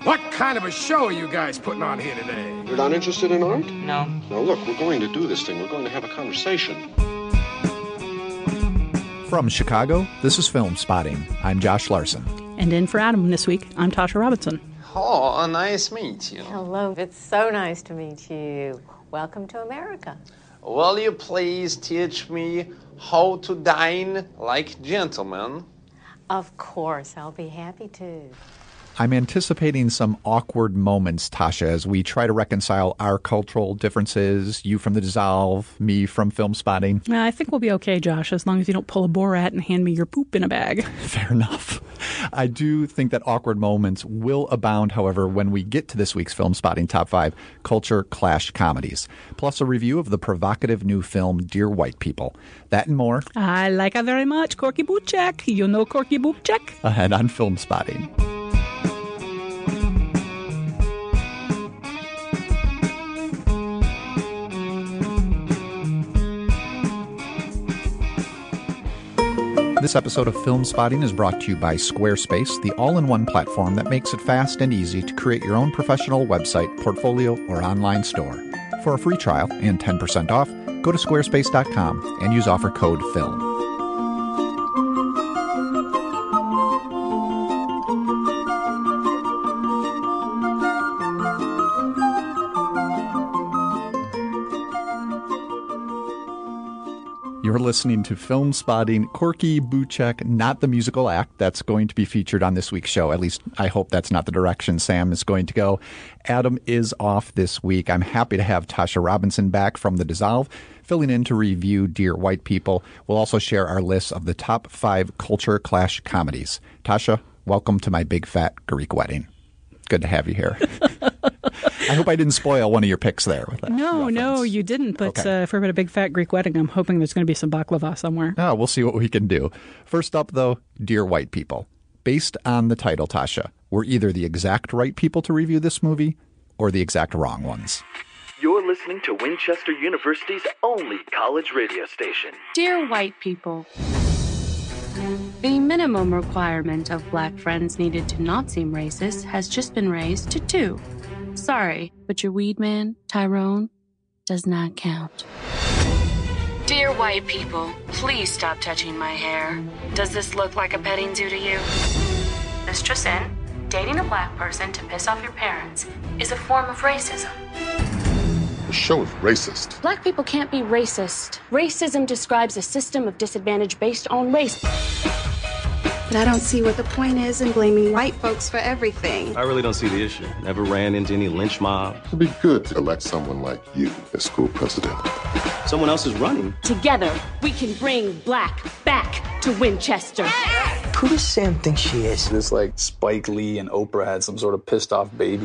What kind of a show are you guys putting on here today? You're not interested in art? No. Now look, we're going to do this thing. We're going to have a conversation. From Chicago, this is Film Spotting. I'm Josh Larson. And in for Adam this week, I'm Tasha Robinson. Oh, nice to meet you. Hello, it's so nice to meet you. Welcome to America. Will you please teach me how to dine like gentlemen? Of course, I'll be happy to. I'm anticipating some awkward moments, Tasha, as we try to reconcile our cultural differences, you from The Dissolve, me from Film Spotting. I think we'll be okay, Josh, as long as you don't pull a Borat and hand me your poop in a bag. Fair enough. I do think that awkward moments will abound, however, when we get to this week's Film Spotting Top 5 Culture Clash Comedies, plus a review of the provocative new film Dear White People. That and more. I like her very much, Corky Buchek. You know Corky Buchek? Ahead on Film Spotting. This episode of Film Spotting is brought to you by Squarespace, the all-in-one platform that makes it fast and easy to create your own professional website, portfolio, or online store. For a free trial and 10% off, go to squarespace.com and use offer code FILM. You're listening to Film Spotting. Corky Buchek, not the musical act that's going to be featured on this week's show. At least I hope that's not the direction Sam is going to go. Adam is off this week. I'm happy to have Tasha Robinson back from The Dissolve, filling in to review Dear White People. We'll also share our list of the top 5 culture clash comedies. Tasha, welcome to my big fat Greek wedding. Good to have you here. I hope I didn't spoil one of your picks there with that. No, you didn't. But okay. For a big fat Greek wedding, I'm hoping there's going to be some baklava somewhere. Oh, we'll see what we can do. First up, though, Dear White People. Based on the title, Tasha, we're either the exact right people to review this movie or the exact wrong ones. You're listening to Winchester University's only college radio station. Dear White People. The minimum requirement of black friends needed to not seem racist has just been raised to 2. Sorry, but your weed man, Tyrone, does not count. Dear white people, please stop touching my hair. Does this look like a petting zoo to you? Mistress N, dating a black person to piss off your parents is a form of racism. The show is racist. Black people can't be racist. Racism describes a system of disadvantage based on race. But I don't see what the point is in blaming white folks for everything. I really don't see the issue. Never ran into any lynch mob. It'd be good to elect someone like you as school president. Someone else is running. Together, we can bring black back to Winchester. Who does Sam think she is? It's like Spike Lee and Oprah had some sort of pissed off baby.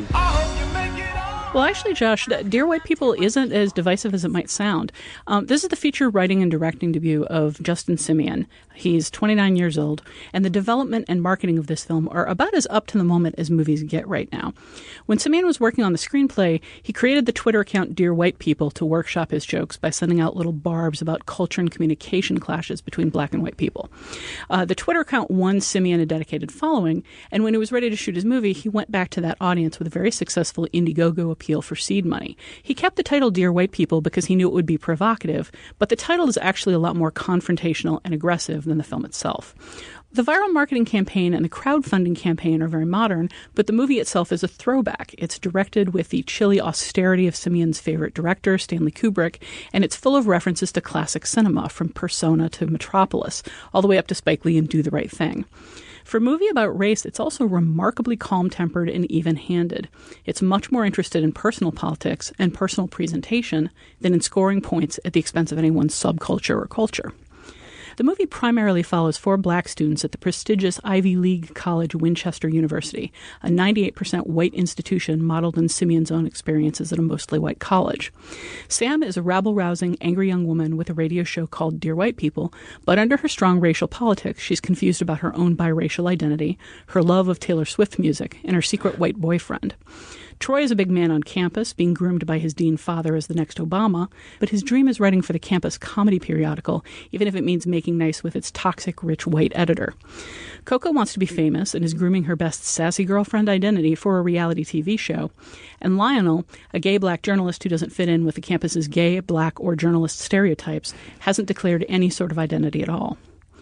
Well, actually, Josh, Dear White People isn't as divisive as it might sound. This is the feature writing and directing debut of Justin Simien. He's 29 years old, and the development and marketing of this film are about as up to the moment as movies get right now. When Simien was working on the screenplay, he created the Twitter account Dear White People to workshop his jokes by sending out little barbs about culture and communication clashes between black and white people. The Twitter account won Simien a dedicated following, and when he was ready to shoot his movie, he went back to that audience with a very successful Indiegogo appeal for seed money. He kept the title Dear White People because he knew it would be provocative, but the title is actually a lot more confrontational and aggressive than the film itself. The viral marketing campaign and the crowdfunding campaign are very modern, but the movie itself is a throwback. It's directed with the chilly austerity of Simien's favorite director, Stanley Kubrick, and it's full of references to classic cinema, from Persona to Metropolis, all the way up to Spike Lee and Do the Right Thing. For a movie about race, it's also remarkably calm-tempered and even-handed. It's much more interested in personal politics and personal presentation than in scoring points at the expense of anyone's subculture or culture. The movie primarily follows 4 black students at the prestigious Ivy League college Winchester University, a 98% white institution modeled in Simien's own experiences at a mostly white college. Sam is a rabble-rousing, angry young woman with a radio show called Dear White People, but under her strong racial politics, she's confused about her own biracial identity, her love of Taylor Swift music, and her secret white boyfriend. Troy is a big man on campus, being groomed by his dean father as the next Obama, but his dream is writing for the campus comedy periodical, even if it means making nice with its toxic, rich white editor. Coco wants to be famous and is grooming her best sassy girlfriend identity for a reality TV show. And Lionel, a gay black journalist who doesn't fit in with the campus's gay, black, or journalist stereotypes, hasn't declared any sort of identity at all.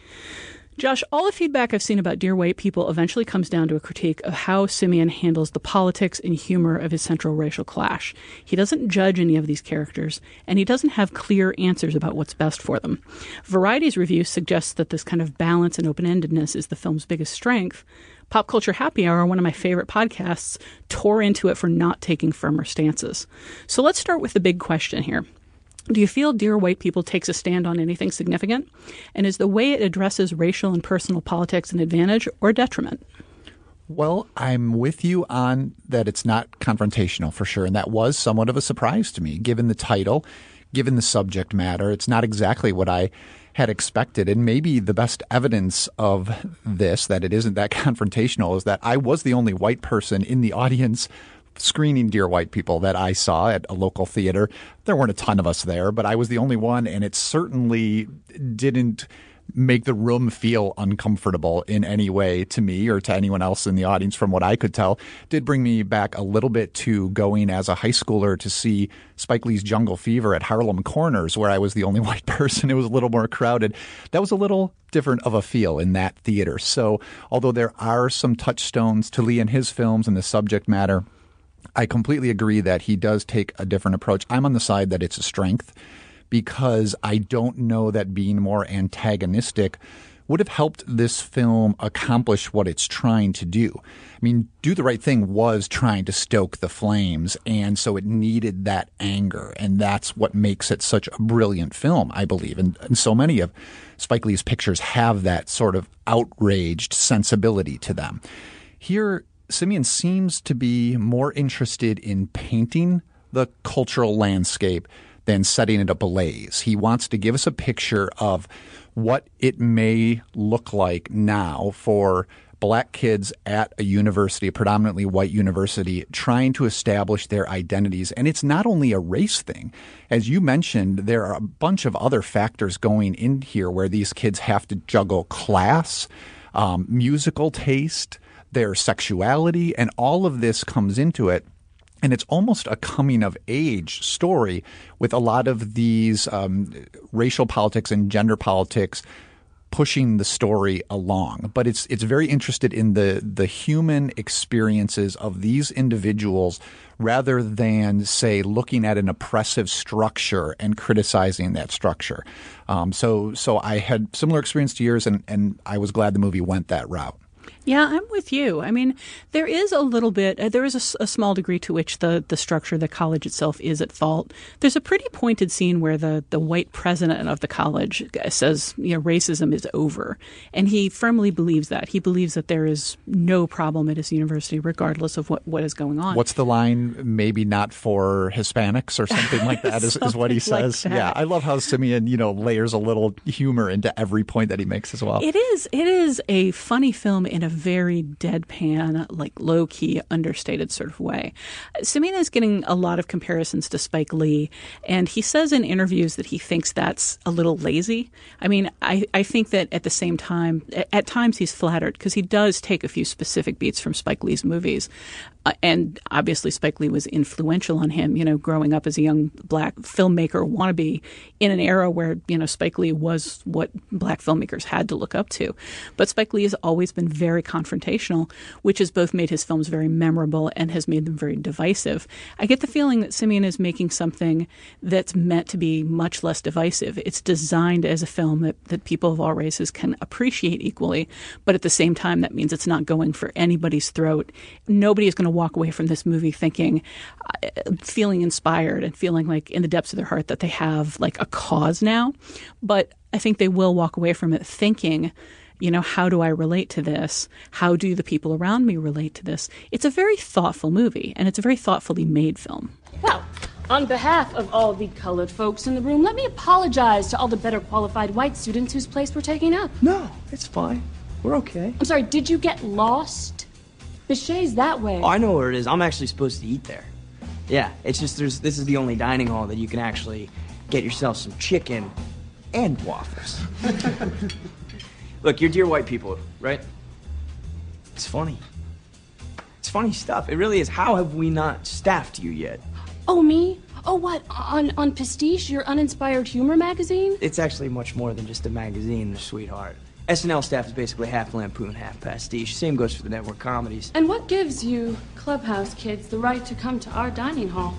Josh, all the feedback I've seen about Dear White People eventually comes down to a critique of how Simeon handles the politics and humor of his central racial clash. He doesn't judge any of these characters, and he doesn't have clear answers about what's best for them. Variety's review suggests that this kind of balance and open-endedness is the film's biggest strength. Pop Culture Happy Hour, one of my favorite podcasts, tore into it for not taking firmer stances. So let's start with the big question here. Do you feel Dear White People takes a stand on anything significant? And is the way it addresses racial and personal politics an advantage or detriment? Well, I'm with you on that it's not confrontational for sure. And that was somewhat of a surprise to me, given the title, given the subject matter. It's not exactly what I had expected. And maybe the best evidence of this, that it isn't that confrontational, is that I was the only white person in the audience screening Dear White People that I saw at a local theater. There weren't a ton of us there, but I was the only one, and it certainly didn't make the room feel uncomfortable in any way to me or to anyone else in the audience from what I could tell. It did bring me back a little bit to going as a high schooler to see Spike Lee's Jungle Fever at Harlem Corners, where I was the only white person. It was a little more crowded. That was a little different of a feel in that theater. So although there are some touchstones to Lee and his films and the subject matter, I completely agree that he does take a different approach. I'm on the side that it's a strength because I don't know that being more antagonistic would have helped this film accomplish what it's trying to do. I mean, Do the Right Thing was trying to stoke the flames, and so it needed that anger, and that's what makes it such a brilliant film, I believe. And so many of Spike Lee's pictures have that sort of outraged sensibility to them. Here, Simeon seems to be more interested in painting the cultural landscape than setting it ablaze. He wants to give us a picture of what it may look like now for black kids at a university, a predominantly white university, trying to establish their identities. And it's not only a race thing. As you mentioned, there are a bunch of other factors going in here where these kids have to juggle class, musical taste, their sexuality, and all of this comes into it. And it's almost a coming-of-age story with a lot of these racial politics and gender politics pushing the story along. But it's very interested in the human experiences of these individuals rather than, say, looking at an oppressive structure and criticizing that structure. So I had similar experience to yours, and I was glad the movie went that route. Yeah, I'm with you. I mean, there is a little bit, there is a small degree to which the structure of the college itself is at fault. There's a pretty pointed scene where the white president of the college says, racism is over. And he firmly believes that. He believes that there is no problem at his university, regardless of what is going on. What's the line? Maybe not for Hispanics or something like that is what he says. Like yeah, I love how Simeon, layers a little humor into every point that he makes as well. It is a funny film in a very deadpan, like low-key, understated sort of way. Simeon is getting a lot of comparisons to Spike Lee, and he says in interviews that he thinks that's a little lazy. I mean, I think that at the same time, at times he's flattered because he does take a few specific beats from Spike Lee's movies. And obviously Spike Lee was influential on him, growing up as a young black filmmaker wannabe in an era where, Spike Lee was what black filmmakers had to look up to. But Spike Lee has always been very confrontational, which has both made his films very memorable and has made them very divisive. I get the feeling that Simeon is making something that's meant to be much less divisive. It's designed as a film that people of all races can appreciate equally, but at the same time, that means it's not going for anybody's throat. Nobody is going to walk away from this movie feeling inspired and feeling like in the depths of their heart that they have like a cause now. But I think they will walk away from it thinking, how do I relate to this? How do the people around me relate to this? It's a very thoughtful movie, and it's a very thoughtfully made film. Well, on behalf of all the colored folks in the room, let me apologize to all the better qualified white students whose place we're taking up. No, it's fine. We're okay. I'm sorry, did you get lost? Bichet's that way. Oh, I know where it is. I'm actually supposed to eat there. Yeah, it's just this is the only dining hall that you can actually get yourself some chicken and waffles. Look, you're Dear White People, right? It's funny. It's funny stuff. It really is. How have we not staffed you yet? Oh, me? Oh, what? On Pastiche, your uninspired humor magazine? It's actually much more than just a magazine, sweetheart. SNL staff is basically half Lampoon, half Pastiche. Same goes for the network comedies. And what gives you Clubhouse kids the right to come to our dining hall?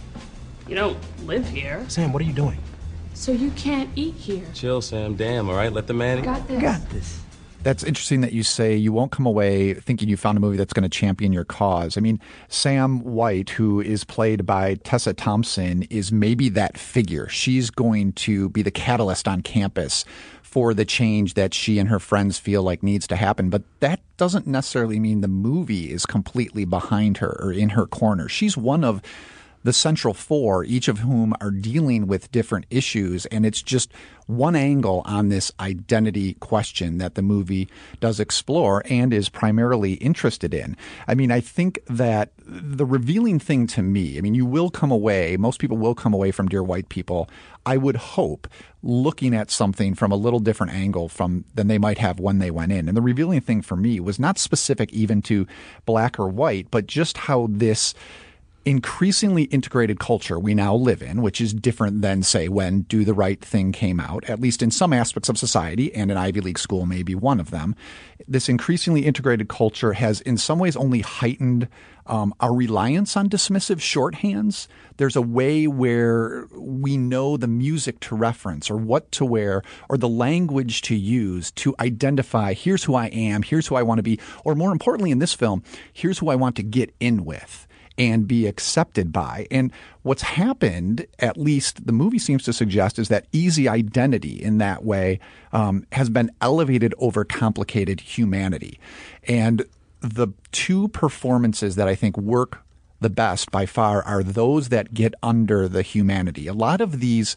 You don't live here. Sam, what are you doing? So you can't eat here. Chill, Sam. Damn, all right? Let the man... Got this. Got this. That's interesting that you say you won't come away thinking you found a movie that's going to champion your cause. I mean, Sam White, who is played by Tessa Thompson, is maybe that figure. She's going to be the catalyst on campus for the change that she and her friends feel like needs to happen. But that doesn't necessarily mean the movie is completely behind her or in her corner. She's one of the central four, each of whom are dealing with different issues. And it's just one angle on this identity question that the movie does explore and is primarily interested in. I mean, I think that the revealing thing to me, I mean, you will come away, most people will come away from Dear White People, I would hope, looking at something from a little different angle than they might have when they went in. And the revealing thing for me was not specific even to black or white, but just how this increasingly integrated culture we now live in, which is different than, say, when Do the Right Thing came out, at least in some aspects of society, and an Ivy League school may be one of them. This increasingly integrated culture has in some ways only heightened our reliance on dismissive shorthands. There's a way where we know the music to reference or what to wear or the language to use to identify here's who I am, here's who I want to be, or more importantly in this film, here's who I want to get in with and be accepted by. And what's happened, at least the movie seems to suggest, is that easy identity in that way has been elevated over complicated humanity. And the two performances that I think work the best by far are those that get under the humanity. A lot of these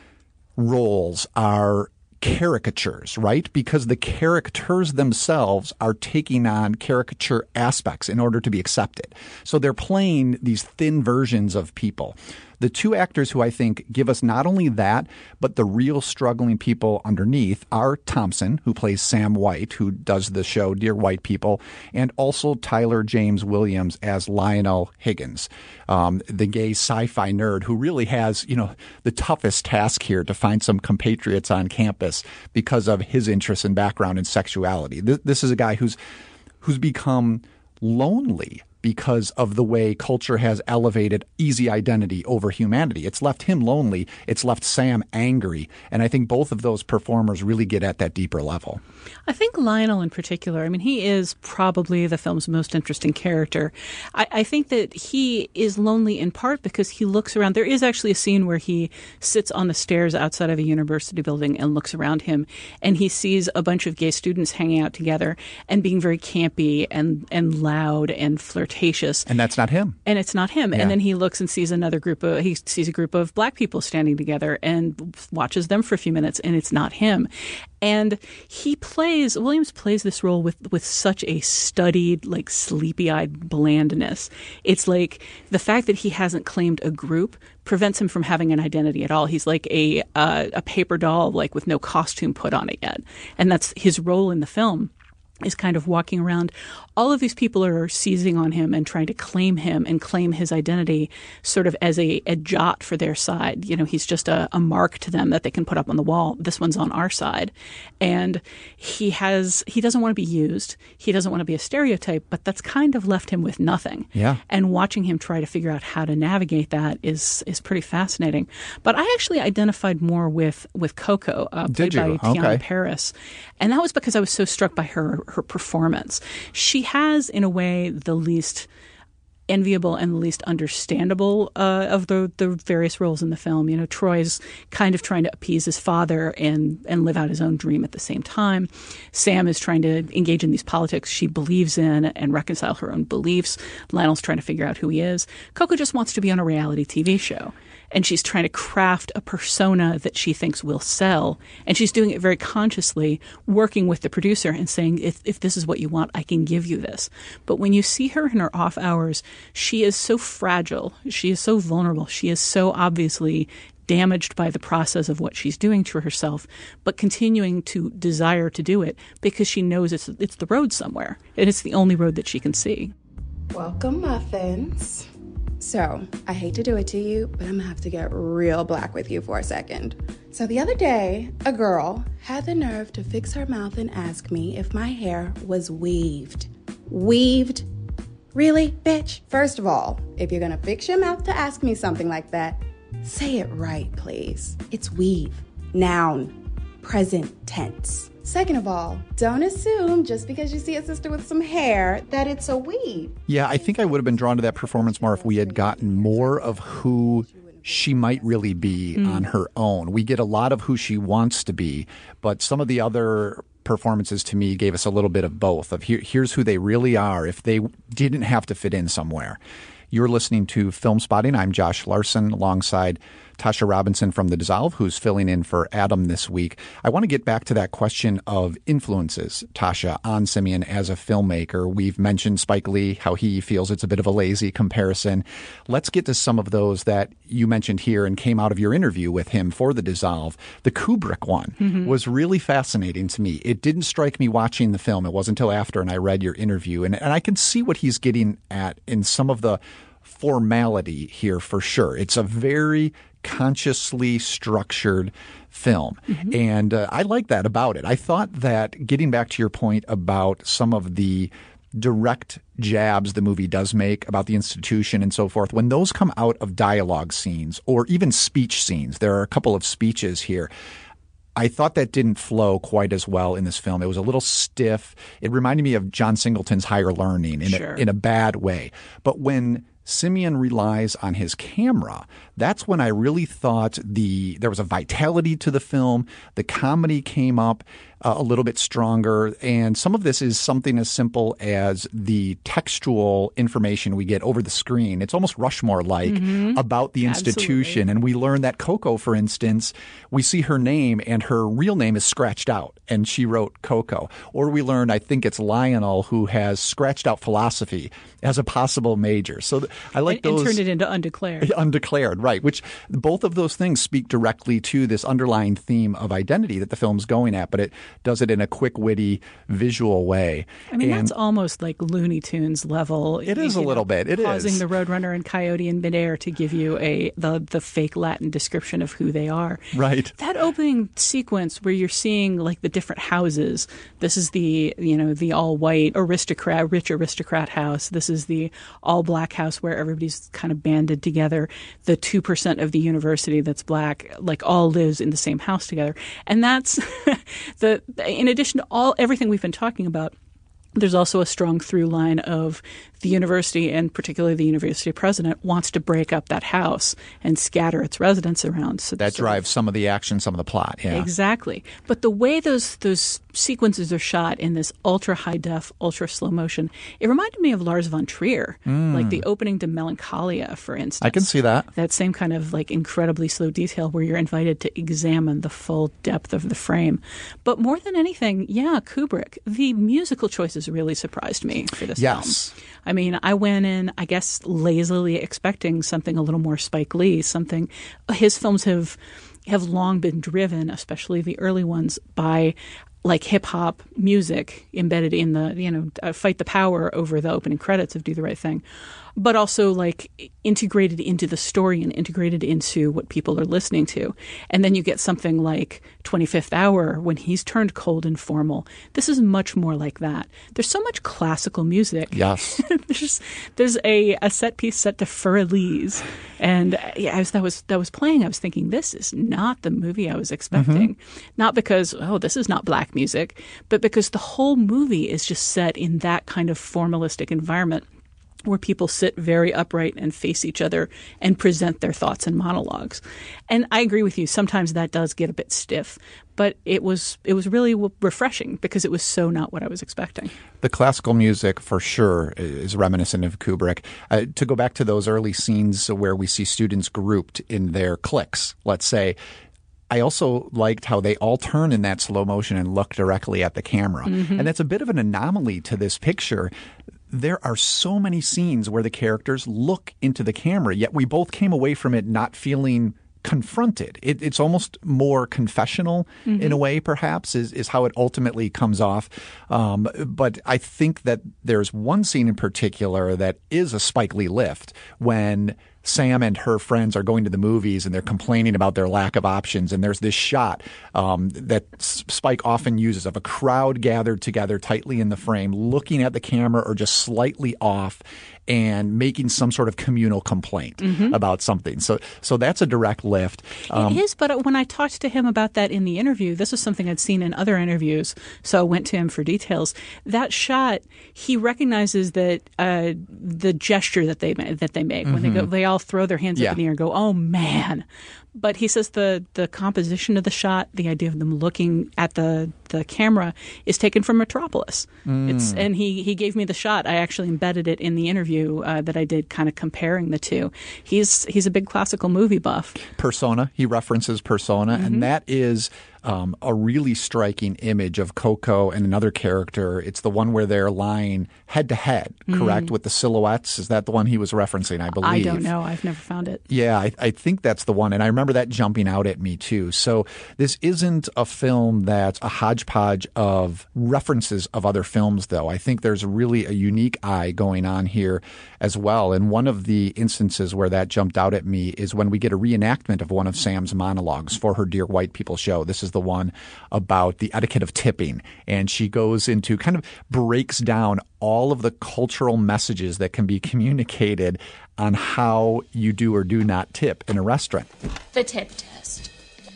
roles are caricatures, right? Because the characters themselves are taking on caricature aspects in order to be accepted. So they're playing these thin versions of people. The two actors who I think give us not only that, but the real struggling people underneath are Thompson, who plays Sam White, who does the show Dear White People, and also Tyler James Williams as Lionel Higgins, the gay sci-fi nerd who really has, the toughest task here to find some compatriots on campus because of his interests and background in sexuality. This is a guy who's become lonely because of the way culture has elevated easy identity over humanity. It's left him lonely. It's left Sam angry. And I think both of those performers really get at that deeper level. I think Lionel in particular, I mean, he is probably the film's most interesting character. I think that he is lonely in part because he looks around. There is actually a scene where he sits on the stairs outside of a university building and looks around him, and he sees a bunch of gay students hanging out together and being very campy and loud and flirtatious. And that's not him. And it's not him. Yeah. And then he looks and sees he sees a group of black people standing together and watches them for a few minutes, and it's not him. And Williams plays this role with such a studied, like, sleepy-eyed blandness. It's like the fact that he hasn't claimed a group prevents him from having an identity at all. He's like a paper doll, like, with no costume put on it yet. And that's his role in the film, is kind of walking around. All of these people are seizing on him and trying to claim him and claim his identity sort of as a jot for their side. He's just a mark to them that they can put up on the wall. This one's on our side. And he doesn't want to be used. He doesn't want to be a stereotype, but that's kind of left him with nothing. Yeah. And watching him try to figure out how to navigate that is pretty fascinating. But I actually identified more with Coco, played by Tiana Paris. And that was because I was so struck by her performance. She has, in a way, the least enviable and the least understandable of the various roles in the film. Troy's kind of trying to appease his father and live out his own dream at the same time. Sam is trying to engage in these politics she believes in and reconcile her own beliefs. Lionel's trying to figure out who he is. Coco just wants to be on a reality TV show. And she's trying to craft a persona that she thinks will sell. And she's doing it very consciously, working with the producer and saying, if this is what you want, I can give you this. But when you see her in her off hours, she is so fragile. She is so vulnerable. She is so obviously damaged by the process of what she's doing to herself, but continuing to desire to do it because she knows it's the road somewhere, and it's the only road that she can see. Welcome, muffins. So, I hate to do it to you, but I'm gonna have to get real black with you for a second. So the other day, a girl had the nerve to fix her mouth and ask me if my hair was weaved. Weaved? Really, bitch? First of all, if you're gonna fix your mouth to ask me something like that, say it right, please. It's weave. Noun. Present tense. Second of all, don't assume just because you see a sister with some hair that it's a weave. Yeah, I think I would have been drawn to that performance more if we had gotten more of who she might really be on her own. We get a lot of who she wants to be, but some of the other performances to me gave us a little bit of both. Of here's who they really are if they didn't have to fit in somewhere. You're listening to Film Spotting. I'm Josh Larson alongside Tasha Robinson from The Dissolve, who's filling in for Adam this week. I want to get back to that question of influences, Tasha, on Simeon as a filmmaker. We've mentioned Spike Lee, how he feels it's a bit of a lazy comparison. Let's get to some of those that you mentioned here and came out of your interview with him for The Dissolve. The Kubrick one was really fascinating to me. It didn't strike me watching the film. It wasn't until after and I read your interview. And I can see what he's getting at in some of the formality here for sure. It's a very consciously structured film. And I like that about it. I thought that, getting back to your point about some of the direct jabs the movie does make about the institution and so forth, when those come out of dialogue scenes or even speech scenes, there are a couple of speeches here, I thought that didn't flow quite as well in this film. It was a little stiff. It reminded me of John Singleton's Higher Learning in a bad way. But when Simeon relies on his camera, that's when I really thought there was a vitality to the film. The comedy came up a little bit stronger. And some of this is something as simple as the textual information we get over the screen. It's almost Rushmore-like about the institution. And we learn that Coco, for instance, we see her name and her real name is scratched out and she wrote Coco. Or we learn, I think it's Lionel, who has scratched out philosophy as a possible major. So I like those. And turned it into undeclared. Undeclared, right. Which both of those things speak directly to this underlying theme of identity that the film's going at, but it does it in a quick, witty, visual way. I mean, that's almost like Looney Tunes level. It is a little bit. It pausing is. the Roadrunner and Coyote in midair to give you the fake Latin description of who they are. Right. That opening sequence where you're seeing like the different houses. This is the all white rich aristocrat house. This is the all black house where everybody's kind of banded together. The 2% of the university that's black, like, all lives in the same house together. And that's in addition to everything we've been talking about, there's also a strong through line of the university, and particularly the university president, wants to break up that house and scatter its residents around. So that drives some of the action, some of the plot. Yeah, exactly. But the way those sequences are shot in this ultra high def, ultra slow motion, it reminded me of Lars von Trier, like the opening to Melancholia, for instance. I can see that. That same kind of like incredibly slow detail where you're invited to examine the full depth of the frame. But more than anything, Kubrick, the musical choices really surprised me for this film. I mean, I went in, I guess, lazily expecting something a little more Spike Lee, something. His films have long been driven, especially the early ones, by like hip hop music embedded in the, fight the power over the opening credits of Do the Right Thing, but also like integrated into the story and integrated into what people are listening to. And then you get something like 25th Hour when he's turned cold and formal. This is much more like that. There's so much classical music. Yes. there's a set piece set to Für Elise. And as that was playing, I was thinking, this is not the movie I was expecting. Not because, this is not black music, but because the whole movie is just set in that kind of formalistic environment where people sit very upright and face each other and present their thoughts and monologues. And I agree with you. Sometimes that does get a bit stiff, but it was really refreshing because it was so not what I was expecting. The classical music, for sure, is reminiscent of Kubrick. To go back to those early scenes where we see students grouped in their cliques, let's say, I also liked how they all turn in that slow motion and look directly at the camera. And that's a bit of an anomaly to this picture. There are so many scenes where the characters look into the camera, yet we both came away from it not feeling confronted. It's almost more confessional in a way, perhaps, is how it ultimately comes off. But I think that there's one scene in particular that is a Spike Lee lift when Sam and her friends are going to the movies and they're complaining about their lack of options. And there's this shot that Spike often uses of a crowd gathered together tightly in the frame, looking at the camera or just slightly off and making some sort of communal complaint about something. So that's a direct lift. It is, but when I talked to him about that in the interview, this is something I'd seen in other interviews, so I went to him for details. That shot, he recognizes that the gesture that they make when they all throw their hands up in the air and go, "Oh man!" But he says the composition of the shot, the idea of them looking at the camera, is taken from Metropolis. And he gave me the shot. I actually embedded it in the interview that I did, kind of comparing the two. He's a big classical movie buff. Persona, he references Persona, and that is a really striking image of Coco and another character. It's the one where they're lying head to head, correct, with the silhouettes. Is that the one he was referencing, I believe? I don't know. I've never found it. Yeah, I think that's the one. And I remember that jumping out at me, too. So this isn't a film that's a hodgepodge of references of other films, though. I think there's really a unique eye going on here as well. And one of the instances where that jumped out at me is when we get a reenactment of one of Sam's monologues for her Dear White People show. This is the one about the etiquette of tipping. And she goes into kind of breaks down all of the cultural messages that can be communicated on how you do or do not tip in a restaurant. The tip test.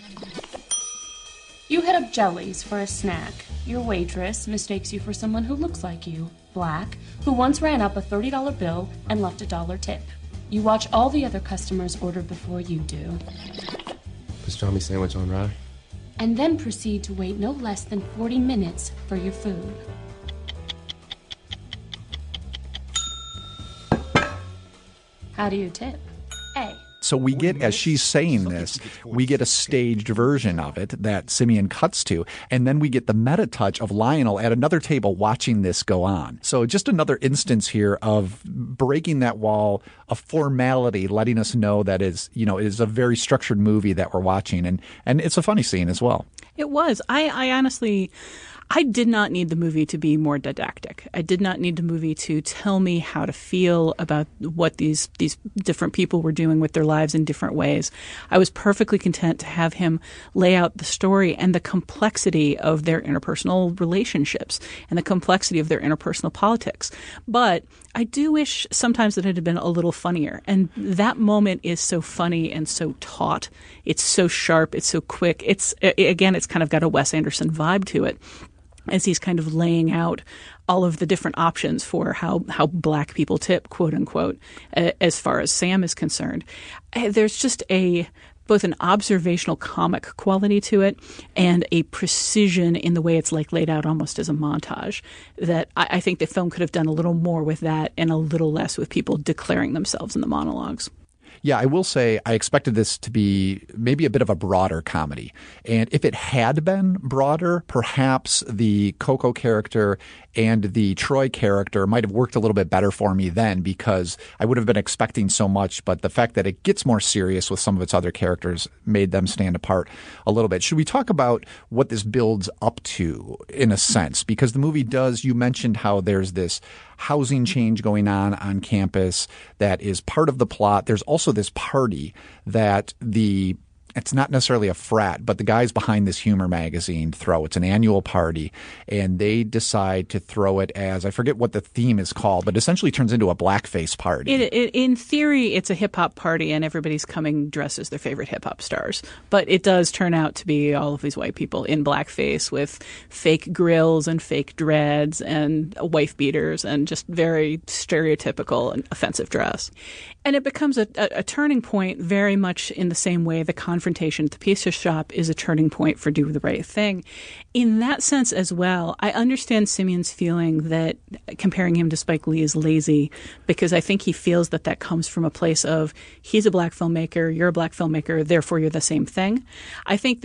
You hit up Jellies for a snack. Your waitress mistakes you for someone who looks like you, black, who once ran up a $30 bill and left a $1 tip. You watch all the other customers order before you do. Pastrami sandwich on rye. And then proceed to wait no less than 40 minutes for your food. How do you tip? A. So we get, as she's saying this, we get a staged version of it that Simeon cuts to, and then we get the meta touch of Lionel at another table watching this go on. So just another instance here of breaking that wall of formality, letting us know that it is a very structured movie that we're watching, and it's a funny scene as well. It was. I honestly, I did not need the movie to be more didactic. I did not need the movie to tell me how to feel about what these different people were doing with their lives in different ways. I was perfectly content to have him lay out the story and the complexity of their interpersonal relationships and the complexity of their interpersonal politics. But I do wish sometimes that it had been a little funnier. And that moment is so funny and so taut. It's so sharp. It's so quick. It's kind of got a Wes Anderson vibe to it, as he's kind of laying out all of the different options for how black people tip, quote unquote, as far as Sam is concerned. There's just both an observational comic quality to it and a precision in the way it's like laid out almost as a montage that I think the film could have done a little more with that and a little less with people declaring themselves in the monologues. Yeah, I will say I expected this to be maybe a bit of a broader comedy. And if it had been broader, perhaps the Coco character and the Troy character might have worked a little bit better for me then, because I would have been expecting so much. But the fact that it gets more serious with some of its other characters made them stand apart a little bit. Should we talk about what this builds up to in a sense? Because the movie does, you mentioned how there's this housing change going on campus that is part of the plot. There's also this party that it's not necessarily a frat, but the guys behind this humor magazine throw. It's an annual party, and they decide to throw it as, I forget what the theme is called, but essentially turns into a blackface party. In theory, it's a hip-hop party, and everybody's coming dressed as their favorite hip-hop stars. But it does turn out to be all of these white people in blackface with fake grills and fake dreads and wife beaters and just very stereotypical and offensive dress. And it becomes a turning point very much in the same way the confrontation at the pizza shop is a turning point for Do the Right Thing. In that sense as well, I understand Simeon's feeling that comparing him to Spike Lee is lazy, because I think he feels that comes from a place of he's a black filmmaker, you're a black filmmaker, therefore you're the same thing. I think that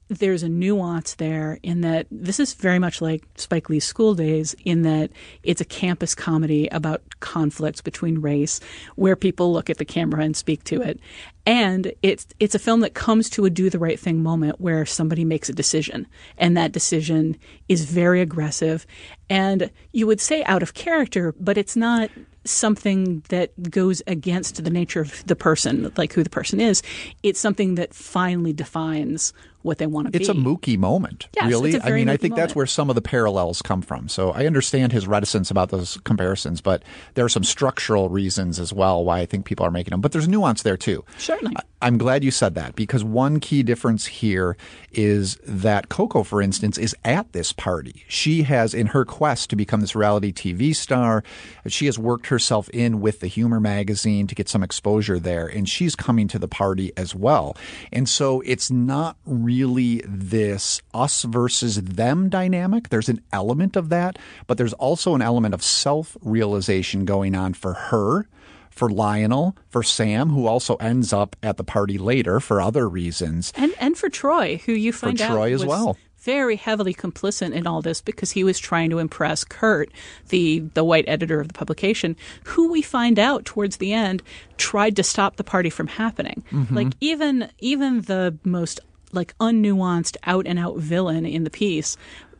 there's a nuance there in that this is very much like Spike Lee's School Days, in that it's a campus comedy about conflicts between race, where people look at the camera and speak to it. And it's a film that comes to a do the right thing moment where somebody makes a decision, and that decision is very aggressive and you would say out of character, but it's not something that goes against the nature of the person, like who the person is. It's something that finally defines what they want to be. It's a Mookie moment, yes, really. It's a very I Mookie think that's moment. where some of the parallels come from. So I understand his reticence about those comparisons, but there are some structural reasons as well why I think people are making them. But there's nuance there too. Certainly. I'm glad you said that, because one key difference here is that Coco, for instance, is at this party. She has, in her quest to become this reality TV star, she has worked herself in with the Humor magazine to get some exposure there, and she's coming to the party as well. And so it's not really this us versus them dynamic. There's an element of that, but there's also an element of self-realization going on for her, for Lionel, for Sam, who also ends up at the party later for other reasons. And for Troy, who you find out Troy as was well. very heavily complicit in all this because he was trying to impress Kurt, the white editor of the publication, who we find out towards the end tried to stop the party from happening. Mm-hmm. Like even the most like unnuanced out and out villain in the piece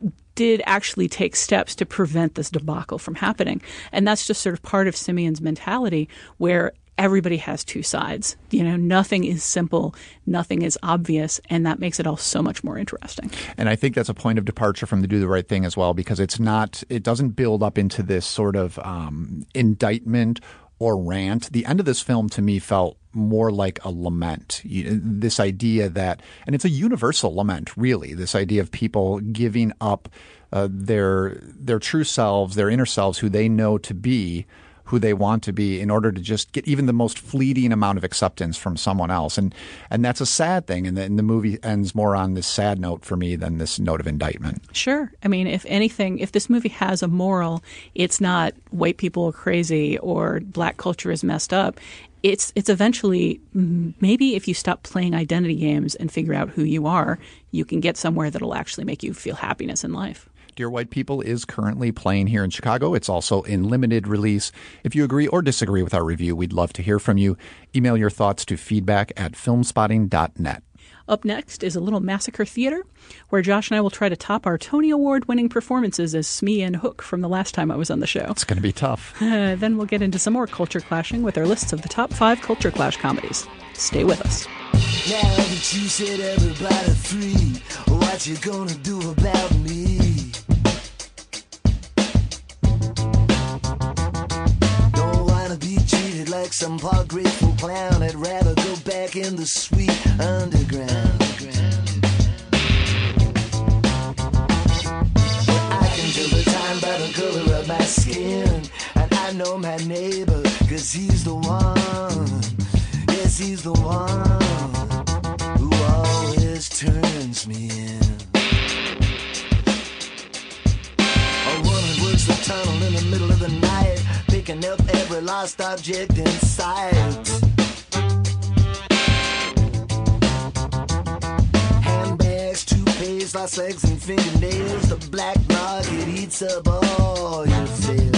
did actually take steps to prevent this debacle from happening. And that's just sort of part of Simeon's mentality, where everybody has two sides. You know, nothing is simple, nothing is obvious, and that makes it all so much more interesting. And I think that's a point of departure from the Do the Right Thing as well, because it doesn't build up into this sort of indictment or rant. The end of this film to me felt more like a lament. This idea that, and it's a universal lament, really, this idea of people giving up their true selves, their inner selves, who they know to be who they want to be, in order to just get even the most fleeting amount of acceptance from someone else. And that's a sad thing. And the movie ends more on this sad note for me than this note of indictment. Sure. I mean, if anything, if this movie has a moral, it's not white people are crazy or black culture is messed up. It's eventually, maybe if you stop playing identity games and figure out who you are, you can get somewhere that'll actually make you feel happiness in life. Dear White People is currently playing here in Chicago. It's also in limited release. If you agree or disagree with our review, we'd love to hear from you. Email your thoughts to feedback@filmspotting.net. Up next is a little Massacre Theater, where Josh and I will try to top our Tony Award-winning performances as Smee and Hook from the last time I was on the show. It's going to be tough. Then we'll get into some more culture clashing with our lists of the top 5 culture clash comedies. Stay with us. Now that you said everybody free, what you gonna do about me? Don't wanna be treated like some poor grateful clown. I'd rather go back in the sweet underground. I can tell the time by the color of my skin, and I know my neighbor, 'cause he's the one. Yes, he's the one who always turns me in. A woman works the tunnel in the middle of the night, picking up every lost object in sight. Handbags, toothpaste, lost legs and fingernails. The black market eats up all your fails.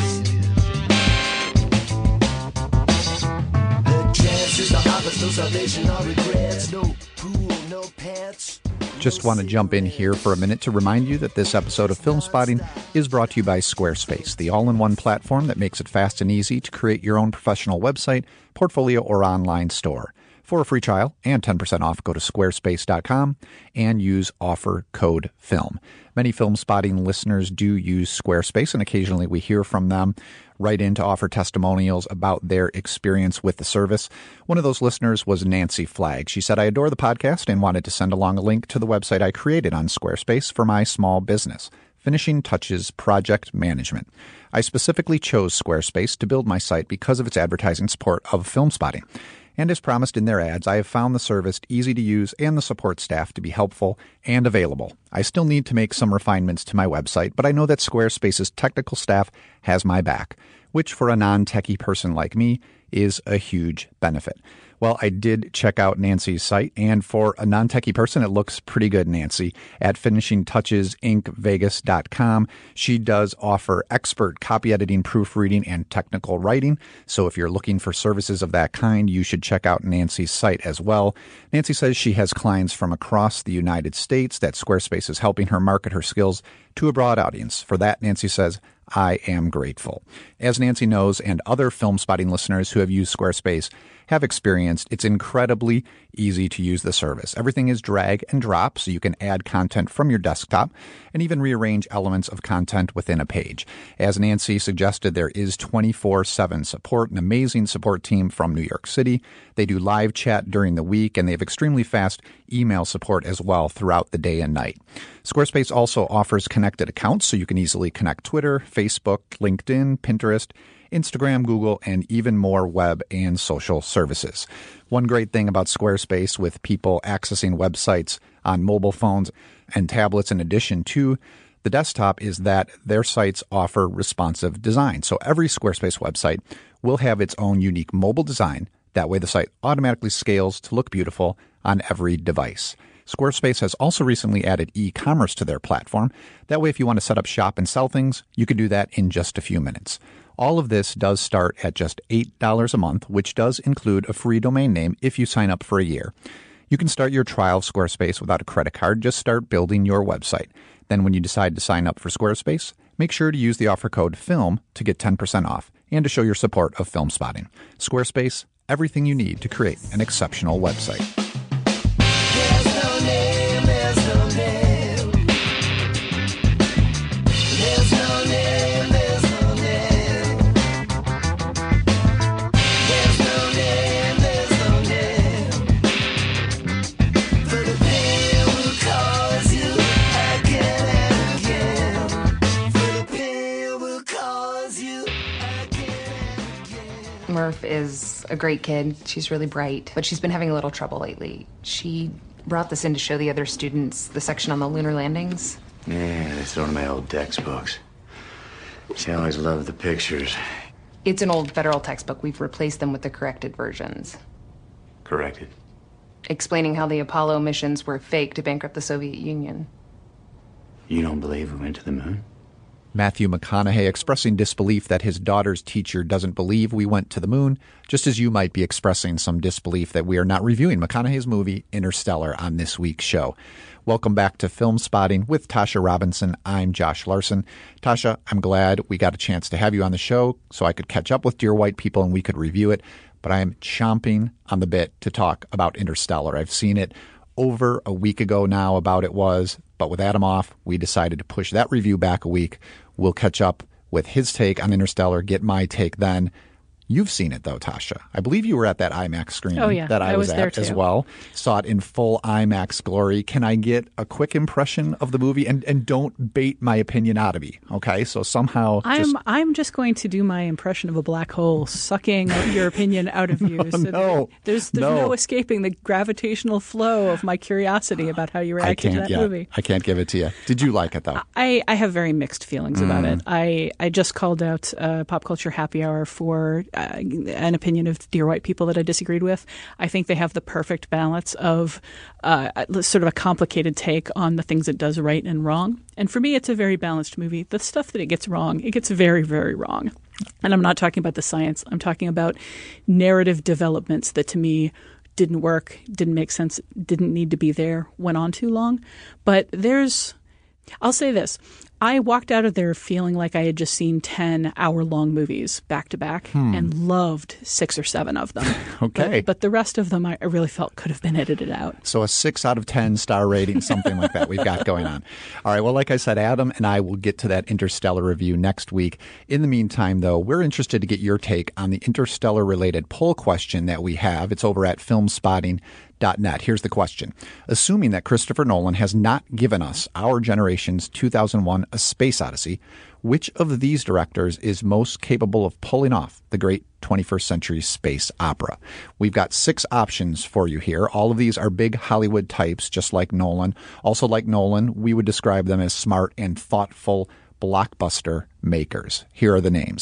No salvation, no regrets, no pool, no pets. Just want to jump in here for a minute to remind you that this episode of Film Spotting is brought to you by Squarespace, the all-in-one platform that makes it fast and easy to create your own professional website, portfolio, or online store. For a free trial and 10% off, go to squarespace.com and use offer code FILM. Many Film Spotting listeners do use Squarespace, and occasionally we hear from them write in to offer testimonials about their experience with the service. One of those listeners was Nancy Flagg. She said, "I adore the podcast and wanted to send along a link to the website I created on Squarespace for my small business, Finishing Touches Project Management. I specifically chose Squarespace to build my site because of its advertising support of Film Spotting. And as promised in their ads, I have found the service easy to use and the support staff to be helpful and available. I still need to make some refinements to my website, but I know that Squarespace's technical staff has my back. which for a non-techie person like me is a huge benefit. Well, I did check out Nancy's site, and for a non-techie person, it looks pretty good, Nancy. At finishingtouchesinc.vegas.com, she does offer expert copy editing, proofreading, and technical writing. So if you're looking for services of that kind, you should check out Nancy's site as well. Nancy says she has clients from across the United States, that Squarespace is helping her market her skills to a broad audience. For that, Nancy says, I am grateful. As Nancy knows, and other Film Spotting listeners who have used Squarespace have experienced, it's incredibly easy to use the service. Everything is drag and drop, so you can add content from your desktop and even rearrange elements of content within a page. As Nancy suggested, there is 24/7 support, an amazing support team from New York City. They do live chat during the week, and they have extremely fast email support as well throughout the day and night. Squarespace also offers connected accounts, so you can easily connect Twitter, Facebook, LinkedIn, Pinterest, Instagram, Google, and even more web and social services. One great thing about Squarespace, with people accessing websites on mobile phones and tablets in addition to the desktop, is that their sites offer responsive design. So every Squarespace website will have its own unique mobile design. That way the site automatically scales to look beautiful on every device. Squarespace has also recently added e-commerce to their platform. That way, if you want to set up shop and sell things, you can do that in just a few minutes. All of this does start at just $8 a month, which does include a free domain name if you sign up for a year. You can start your trial of Squarespace without a credit card. Just start building your website. Then when you decide to sign up for Squarespace, make sure to use the offer code FILM to get 10% off and to show your support of Film Spotting. Squarespace, everything you need to create an exceptional website. Murph is a great kid. She's really bright, but she's been having a little trouble lately. She brought this in to show the other students the section on the lunar landings. Yeah, that's one of my old textbooks. She always loved the pictures. It's an old federal textbook. We've replaced them with the corrected versions. Corrected? Explaining how the Apollo missions were fake to bankrupt the Soviet Union. You don't believe we went to the moon? Matthew McConaughey expressing disbelief that his daughter's teacher doesn't believe we went to the moon, just as you might be expressing some disbelief that we are not reviewing McConaughey's movie Interstellar on this week's show. Welcome back to Film Spotting with Tasha Robinson. I'm Josh Larson. Tasha, I'm glad we got a chance to have you on the show so I could catch up with Dear White People and we could review it, but I am chomping on the bit to talk about Interstellar. I've seen it over a week ago now, but with Adam off, we decided to push that review back a week. We'll catch up with his take on Interstellar, get my take then. You've seen it, though, Tasha. I believe you were at that IMAX screening that I was at as well. Saw it in full IMAX glory. Can I get a quick impression of the movie? And don't bait my opinion out of me, okay? So somehow... I'm just going to do my impression of a black hole sucking your opinion out of you. There's no escaping the gravitational flow of my curiosity about how you reacted to that movie. I can't give it to you. Did you like it, though? I have very mixed feelings about it. I just called out Pop Culture Happy Hour for... an opinion of Dear White People that I disagreed with. I think they have the perfect balance of sort of a complicated take on the things it does right and wrong. And for me, it's a very balanced movie. The stuff that it gets wrong, it gets very, very wrong. And I'm not talking about the science. I'm talking about narrative developments that to me didn't work, didn't make sense, didn't need to be there, went on too long. But I'll say this. I walked out of there feeling like I had just seen 10-hour-long movies back to back and loved 6 or 7 of them. Okay. But the rest of them I really felt could have been edited out. So a 6 out of 10 star rating, something like that we've got going on. All right. Well, like I said, Adam and I will get to that Interstellar review next week. In the meantime, though, we're interested to get your take on the Interstellar-related poll question that we have. It's over at filmspotting.net. Here's the question. Assuming that Christopher Nolan has not given us our generation's 2001 A Space Odyssey, which of these directors is most capable of pulling off the great 21st century space opera? We've got 6 options for you here. All of these are big Hollywood types, just like Nolan. Also like Nolan, we would describe them as smart and thoughtful blockbuster makers. Here are the names: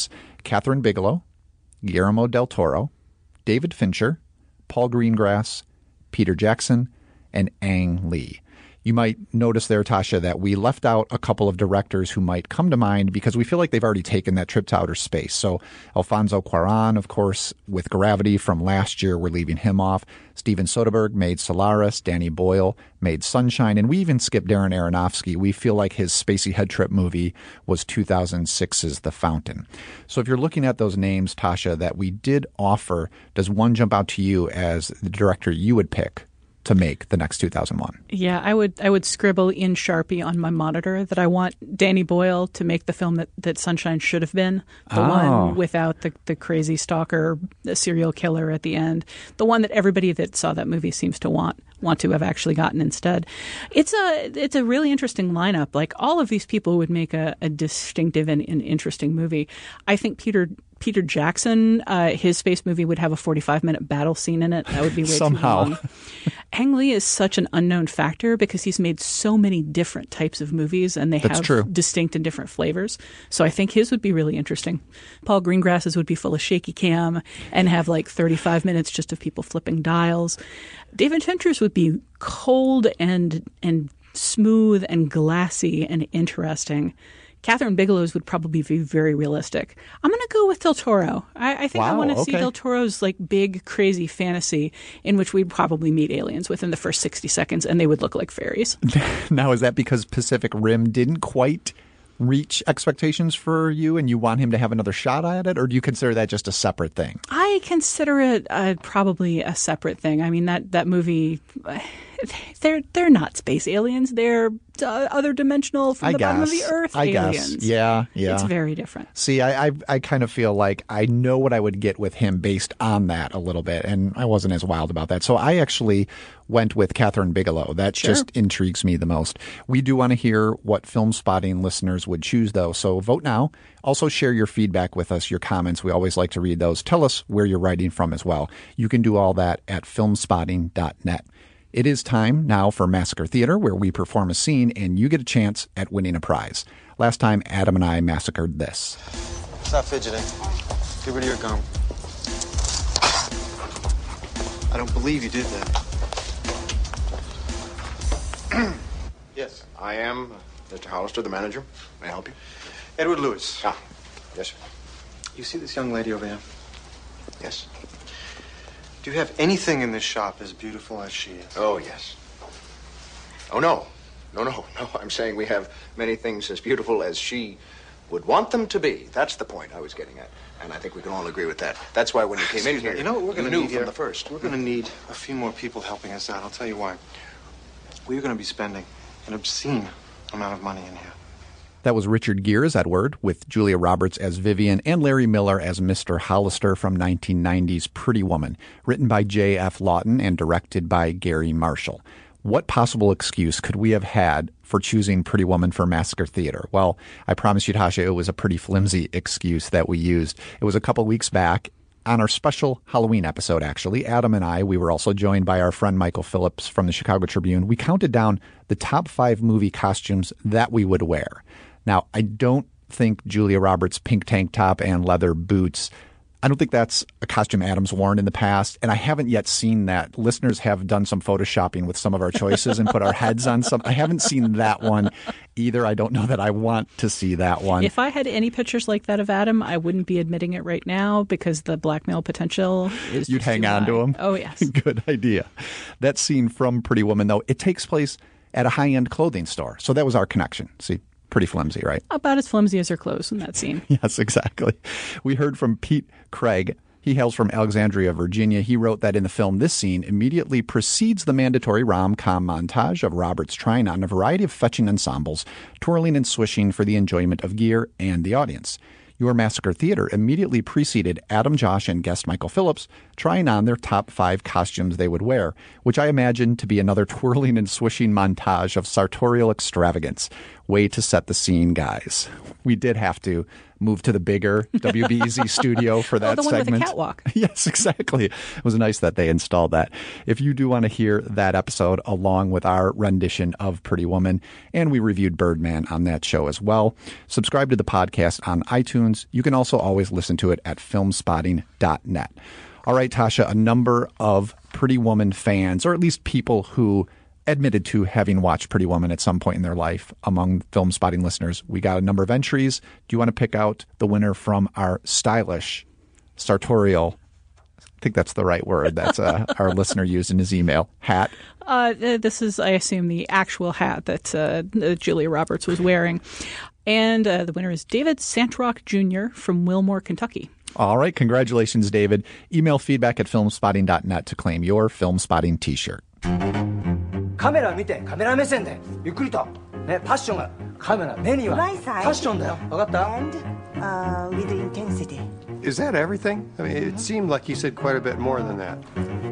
Catherine Bigelow, Guillermo del Toro, David Fincher, Paul Greengrass, Peter Jackson, and Ang Lee. You might notice there, Tasha, that we left out a couple of directors who might come to mind because we feel like they've already taken that trip to outer space. So Alfonso Cuarón, of course, with Gravity from last year, we're leaving him off. Steven Soderbergh made Solaris. Danny Boyle made Sunshine. And we even skipped Darren Aronofsky. We feel like his spacey head trip movie was 2006's The Fountain. So if you're looking at those names, Tasha, that we did offer, does one jump out to you as the director you would pick to make the next 2001? Yeah, I would scribble in Sharpie on my monitor that I want Danny Boyle to make the film that Sunshine should have been, the one without the crazy stalker, the serial killer at the end, the one that everybody that saw that movie seems to want to have actually gotten instead. It's a really interesting lineup. Like, all of these people would make a distinctive and interesting movie. I think Peter Jackson, his space movie would have a 45-minute battle scene in it. That would be way somehow too long. Ang Lee is such an unknown factor because he's made so many different types of movies, and they have distinct and different flavors. So I think his would be really interesting. Paul Greengrass's would be full of shaky cam and have like 35 minutes just of people flipping dials. David Fincher's would be cold and smooth and glassy and interesting. Catherine Bigelow's would probably be very realistic. I'm going to go with Del Toro. I think I want to see Del Toro's like big, crazy fantasy in which we'd probably meet aliens within the first 60 seconds, and they would look like fairies. Now, is that because Pacific Rim didn't quite reach expectations for you and you want him to have another shot at it, or do you consider that just a separate thing? I consider it probably a separate thing. I mean, that movie, they're not space aliens. They're other dimensional from the bottom of the earth aliens. Yeah. It's very different. See, I kind of feel like I know what I would get with him based on that a little bit, and I wasn't as wild about that. So I actually went with Catherine Bigelow. That just intrigues me the most. We do want to hear what Film Spotting listeners would choose, though, so vote now. Also share your feedback with us, your comments. We always like to read those. Tell us where you're writing from as well. You can do all that at filmspotting.net. It is time now for Massacre Theater, where we perform a scene and you get a chance at winning a prize. Last time, Adam and I massacred this. Stop fidgeting. Get rid of your gum. I don't believe you did that. Yes, I am Mr. Hollister, the manager. May I help you? Edward Lewis. Ah, yes, sir. You see this young lady over here? Yes. Do you have anything in this shop as beautiful as she is? Oh, yes. Oh, no. No. I'm saying we have many things as beautiful as she would want them to be. That's the point I was getting at. And I think we can all agree with that. That's why when you came in here, you know what we're going to need from the first. We're going to need a few more people helping us out. I'll tell you why. We're going to be spending an obscene amount of money in here. That was Richard Gere as Edward, with Julia Roberts as Vivian and Larry Miller as Mr. Hollister from 1990's Pretty Woman, written by J.F. Lawton and directed by Gary Marshall. What possible excuse could we have had for choosing Pretty Woman for Massacre Theater? Well, I promise you, Tasha, it was a pretty flimsy excuse that we used. It was a couple weeks back on our special Halloween episode, actually. Adam and I, we were also joined by our friend Michael Phillips from the Chicago Tribune. We counted down the top 5 movie costumes that we would wear. Now, I don't think Julia Roberts' pink tank top and leather boots, I don't think that's a costume Adam's worn in the past, and I haven't yet seen that. Listeners have done some photoshopping with some of our choices and put our heads on some. I haven't seen that one either. I don't know that I want to see that one. If I had any pictures like that of Adam, I wouldn't be admitting it right now because the blackmail potential is You'd hang on to him? Oh, yes. Good idea. That scene from Pretty Woman, though, it takes place at a high-end clothing store. So that was our connection. See? Pretty flimsy, right? About as flimsy as her clothes in that scene. Yes, exactly. We heard from Pete Craig. He hails from Alexandria, Virginia. He wrote that in the film, this scene immediately precedes the mandatory rom-com montage of Roberts trying on a variety of fetching ensembles, twirling and swishing for the enjoyment of Gere and the audience. Your Massacre Theater immediately preceded Adam Josh and guest Michael Phillips trying on their top 5 costumes they would wear, which I imagine to be another twirling and swishing montage of sartorial extravagance. Way to set the scene, guys. We did have to move to the bigger WBEZ studio for that the one segment. with the catwalk. Yes, exactly. It was nice that they installed that. If you do want to hear that episode along with our rendition of Pretty Woman, and we reviewed Birdman on that show as well, subscribe to the podcast on iTunes. You can also always listen to it at filmspotting.net. All right, Tasha, a number of Pretty Woman fans, or at least people who admitted to having watched Pretty Woman at some point in their life among Film Spotting listeners. We got a number of entries. Do you want to pick out the winner from our stylish, sartorial, I think that's the right word, that's our listener used in his email, hat? This is, I assume, the actual hat that Julia Roberts was wearing. And the winner is David Santrock Jr. from Wilmore, Kentucky. All right. Congratulations, David. Email feedback at filmspotting.net to claim your Film Spotting t-shirt. カメラ見てカメラ目線でゆっくりとねパッションがカメラ目にはパッションだよ分かった And with intensity. Is that everything? I mean, it seemed like he said quite a bit more than that.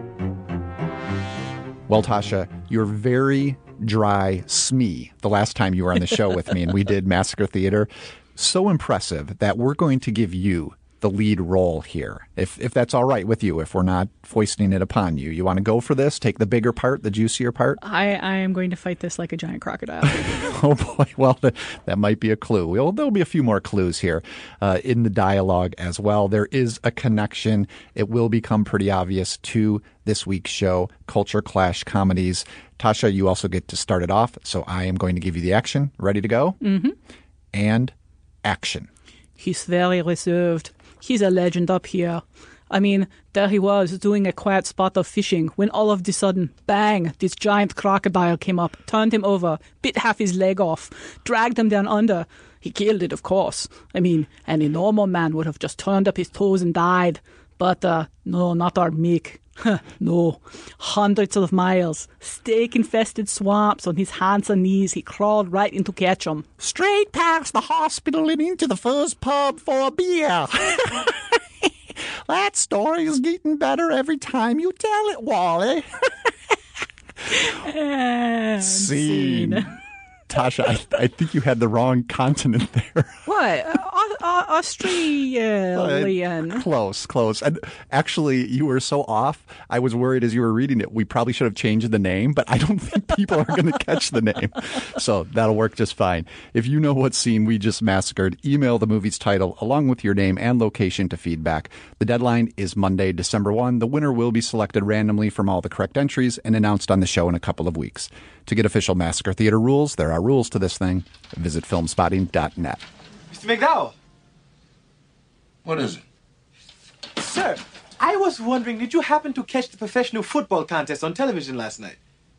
Well, Tasha, you're very dry smee the last time you were on the show with me and we did Massacre Theater. So impressive that we're going to give you the lead role here, if that's all right with you, if we're not foisting it upon you. You want to go for this? Take the bigger part, the juicier part? I am going to fight this like a giant crocodile. Oh, boy. Well, that might be a clue. There'll be a few more clues here in the dialogue as well. There is a connection. It will become pretty obvious to this week's show, Culture Clash Comedies. Tasha, you also get to start it off, so I am going to give you the action. Ready to go? Mm-hmm. And action. He's very reserved. He's a legend up here. I mean, there he was doing a quiet spot of fishing when all of a sudden, bang, this giant crocodile came up, turned him over, bit half his leg off, dragged him down under. He killed it, of course. I mean, any normal man would have just turned up his toes and died. But no, not our Mick. No. Hundreds of miles, snake-infested swamps on his hands and knees. He crawled right in to catch 'em. Straight past the hospital and into the first pub for a beer. That story is getting better every time you tell it, Wally. And Scene. Tasha, I think you had the wrong continent there. What? Australian. Close. And actually, you were so off, I was worried as you were reading it, we probably should have changed the name, but I don't think people are going to catch the name. So that'll work just fine. If you know what scene we just massacred, email the movie's title along with your name and location to feedback. The deadline is Monday, December 1. The winner will be selected randomly from all the correct entries and announced on the show in a couple of weeks. To get official Massacre Theater rules, there are rules to this thing. Visit filmspotting.net. Mr. McDowell. What is it? Sir, I was wondering, did you happen to catch the professional football contest on television last night?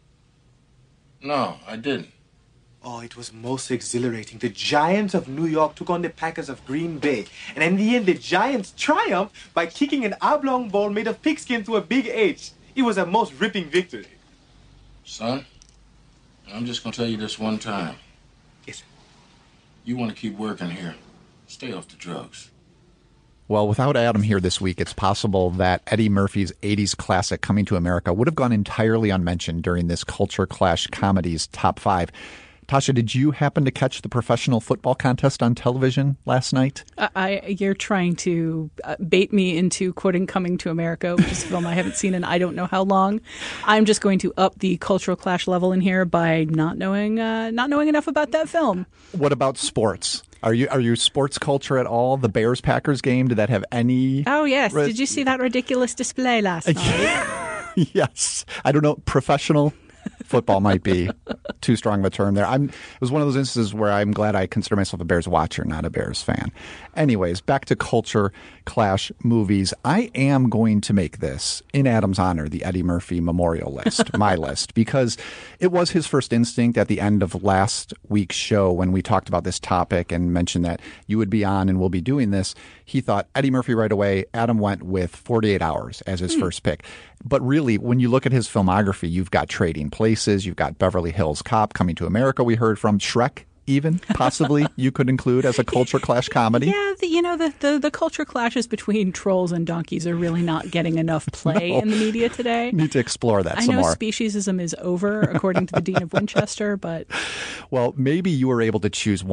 No, I didn't. Oh, it was most exhilarating. The Giants of New York took on the Packers of Green Bay. And in the end, the Giants triumphed by kicking an oblong ball made of pigskin through a big H. It was a most ripping victory. Son, I'm just going to tell you this one time. Yes, sir. You want to keep working here. Stay off the drugs. Well, without Adam here this week, it's possible that Eddie Murphy's 80s classic Coming to America would have gone entirely unmentioned during this Culture Clash Comedies Top 5. Tasha, did you happen to catch the professional football contest on television last night? You're trying to bait me into quoting Coming to America, which is a film I haven't seen in I don't know how long. I'm just going to up the cultural clash level in here by not knowing enough about that film. What about sports? Are you sports culture at all? The Bears-Packers game, did that have any... Oh, yes. Did you see that ridiculous display last night? Yes. I don't know. Professional football might be too strong of a term there. It was one of those instances where I'm glad I consider myself a Bears watcher, not a Bears fan. Anyways, back to Culture Clash movies. I am going to make this, in Adam's honor, the Eddie Murphy memorial list, my list, because it was his first instinct at the end of last week's show when we talked about this topic and mentioned that you would be on and we'll be doing this. He thought Eddie Murphy right away. Adam went with 48 Hours as his first pick. But really, when you look at his filmography, you've got Trading Places, you've got Beverly Hills Cop, Coming to America, we heard from Shrek. Even possibly you could include as a culture clash comedy. Yeah, the culture clashes between trolls and donkeys are really not getting enough play in the media today. Need to explore that some more. more. I know speciesism is over, according to the Dean of Winchester, but... Well, maybe you were able to choose one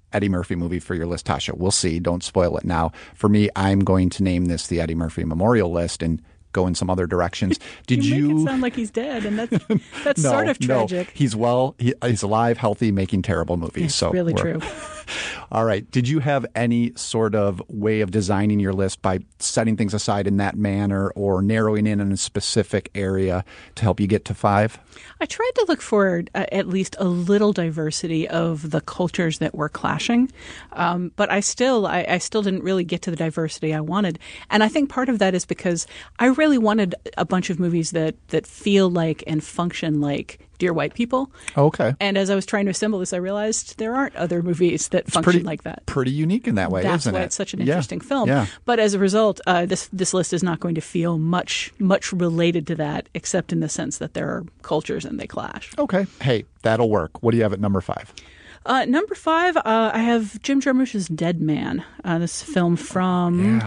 Eddie Murphy movie for your list, Tasha. We'll see. Don't spoil it now. For me, I'm going to name this the Eddie Murphy Memorial List and go in some other directions. Did you make it sound like he's dead, and that's no, sort of tragic. No. He's well. He's alive, healthy, making terrible movies. It's so really true. All right. Did you have any sort of way of designing your list by setting things aside in that manner or narrowing in a specific area to help you get to 5? I tried to look for at least a little diversity of the cultures that were clashing, but I still didn't really get to the diversity I wanted. And I think part of that is because I really wanted a bunch of movies that feel like and function like Dear White People. Okay. And as I was trying to assemble this, I realized there aren't other movies that function like that. Pretty unique in that way, That's isn't it? why it's such an interesting film. Yeah. But as a result, this list is not going to feel much related to that, except in the sense that there are cultures and they clash. Okay. Hey, that'll work. What do you have at number 5? Number 5, I have Jim Jarmusch's Dead Man. This film from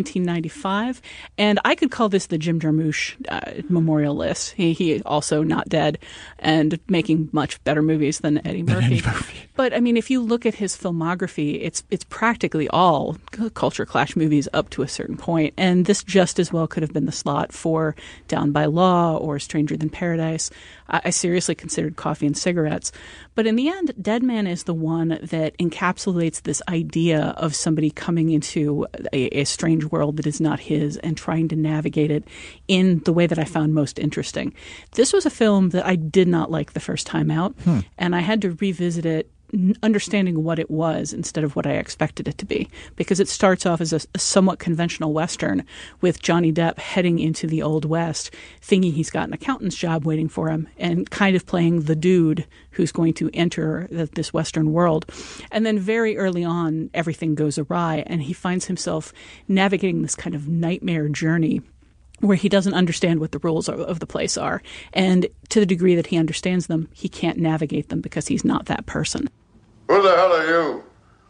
1995. And I could call this the Jim Jarmusch memorial list. He also not dead and making much better movies than Eddie Murphy. But, I mean, if you look at his filmography, it's practically all culture clash movies up to a certain point. And this just as well could have been the slot for Down by Law or Stranger Than Paradise. I seriously considered Coffee and Cigarettes. But in the end, Dead Man is the one that encapsulates this idea of somebody coming into a strange world that is not his and trying to navigate it in the way that I found most interesting. This was a film that I did not like the first time out, and I had to revisit it understanding what it was instead of what I expected it to be, because it starts off as a somewhat conventional Western with Johnny Depp heading into the Old West, thinking he's got an accountant's job waiting for him and kind of playing the dude who's going to enter this Western world. And then very early on, everything goes awry and he finds himself navigating this kind of nightmare journey where he doesn't understand what the rules of the place are. And to the degree that he understands them, he can't navigate them because he's not that person. Who the hell are you?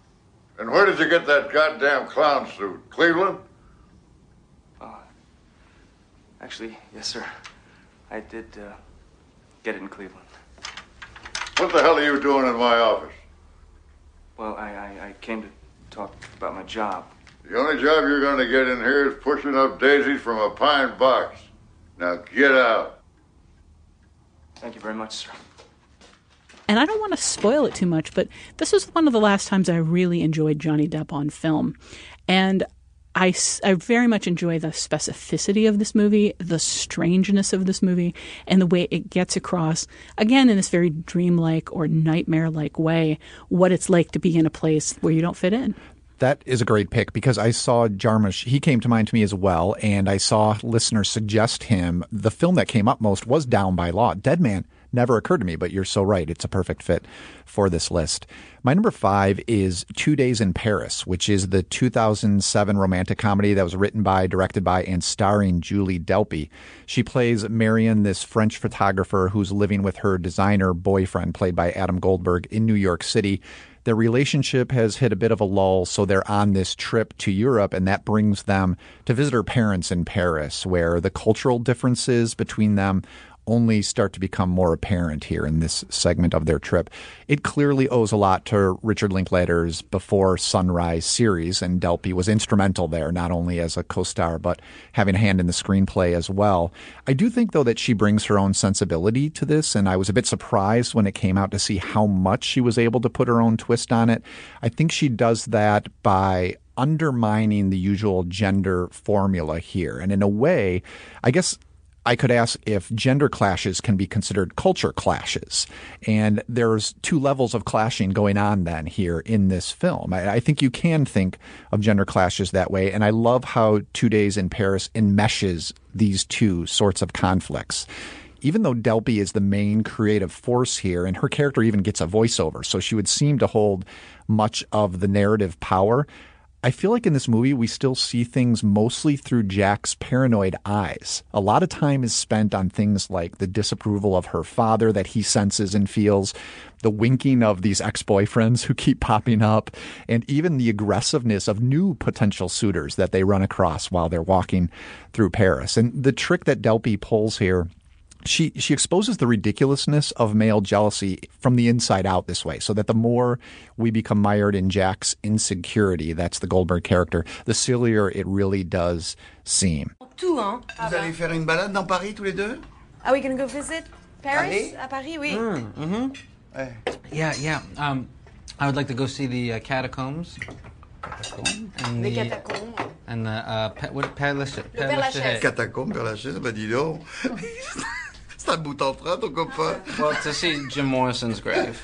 And where did you get that goddamn clown suit? Cleveland? Actually, yes, sir. I did get it in Cleveland. What the hell are you doing in my office? Well, I came to talk about my job. The only job you're going to get in here is pushing up daisies from a pine box. Now get out. Thank you very much, sir. And I don't want to spoil it too much, but this was one of the last times I really enjoyed Johnny Depp on film. And I very much enjoy the specificity of this movie, the strangeness of this movie, and the way it gets across, again, in this very dreamlike or nightmare-like way, what it's like to be in a place where you don't fit in. That is a great pick because I saw Jarmusch. He came to mind to me as well, and I saw listeners suggest him. The film that came up most was Down by Law. Dead Man never occurred to me, but you're so right. It's a perfect fit for this list. My number 5 is 2 Days in Paris, which is the 2007 romantic comedy that was written by, directed by, and starring Julie Delpy. She plays Marion, this French photographer who's living with her designer boyfriend, played by Adam Goldberg, in New York City. Their relationship has hit a bit of a lull, so they're on this trip to Europe, and that brings them to visit her parents in Paris, where the cultural differences between them only start to become more apparent here in this segment of their trip. It clearly owes a lot to Richard Linklater's Before Sunrise series, and Delpy was instrumental there, not only as a co-star, but having a hand in the screenplay as well. I do think, though, that she brings her own sensibility to this, and I was a bit surprised when it came out to see how much she was able to put her own twist on it. I think she does that by undermining the usual gender formula here. And in a way, I guess I could ask if gender clashes can be considered culture clashes. And there's 2 levels of clashing going on then here in this film. I think you can think of gender clashes that way. And I love how 2 Days in Paris enmeshes these 2 sorts of conflicts. Even though Delpy is the main creative force here, and her character even gets a voiceover, so she would seem to hold much of the narrative power, I feel like in this movie, we still see things mostly through Jack's paranoid eyes. A lot of time is spent on things like the disapproval of her father that he senses and feels, the winking of these ex-boyfriends who keep popping up, and even the aggressiveness of new potential suitors that they run across while they're walking through Paris. And the trick that Delpy pulls here she exposes the ridiculousness of male jealousy from the inside out this way, so that the more we become mired in Jack's insecurity, that's the Goldberg character, the sillier it really does seem. Tout, hein? Vous allez faire une balade dans Paris tous les deux? Are we gonna go visit Paris? À Paris, oui. Yeah. I would like to go see the catacombs. And Les catacombes. And the Père Lachaise. Père Lachaise. Catacombes, Père Lachaise, ben dis donc. C'est un bout en train, ton copain. Well, to see Jim Morrison's grave.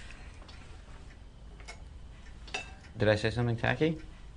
Did I say something tacky?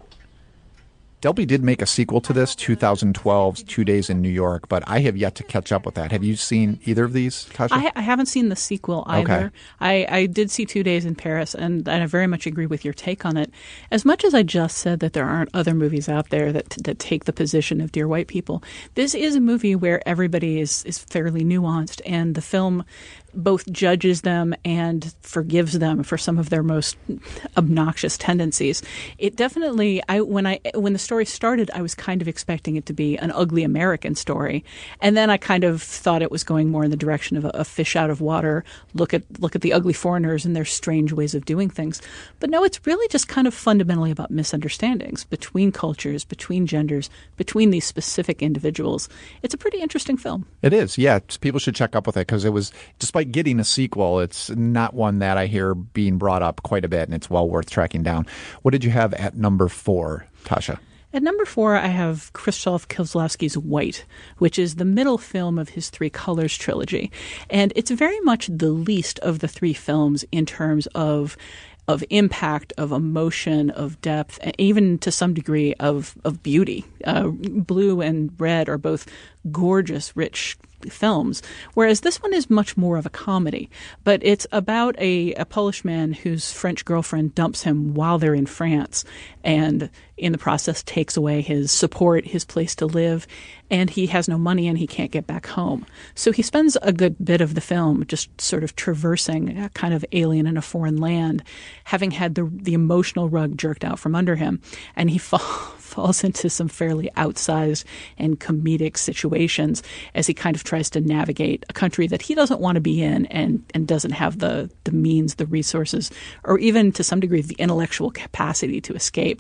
Delpy did make a sequel to this, 2012's 2 Days in New York, but I have yet to catch up with that. Have you seen either of these, Tasha? I haven't seen the sequel either. Okay. I did see 2 Days in Paris, and I very much agree with your take on it. As much as I just said that there aren't other movies out there that take the position of Dear White People, this is a movie where everybody is fairly nuanced, and the film both judges them and forgives them for some of their most obnoxious tendencies. It definitely, when the story started, I was kind of expecting it to be an ugly American story, and then I kind of thought it was going more in the direction of a fish out of water. Look at the ugly foreigners and their strange ways of doing things. But no, it's really just kind of fundamentally about misunderstandings between cultures, between genders, between these specific individuals. It's a pretty interesting film. It is, yeah. People should check up with it because it was, despite getting a sequel, it's not one that I hear being brought up quite a bit, and it's well worth tracking down. What did you have at number 4, Tasha? At number 4, I have Krzysztof Kieślowski's White, which is the middle film of his Three Colors trilogy. And it's very much the least of the three films in terms of impact, of emotion, of depth, and even to some degree of beauty. Blue and Red are both gorgeous, rich films, whereas this one is much more of a comedy. But it's about a Polish man whose French girlfriend dumps him while they're in France, and in the process takes away his support, his place to live, and he has no money and he can't get back home. So he spends a good bit of the film just sort of traversing a kind of alien in a foreign land, having had the emotional rug jerked out from under him, and he falls into some fairly outsized and comedic situations as he kind of tries to navigate a country that he doesn't want to be in and doesn't have the means, the resources, or even to some degree the intellectual capacity to escape.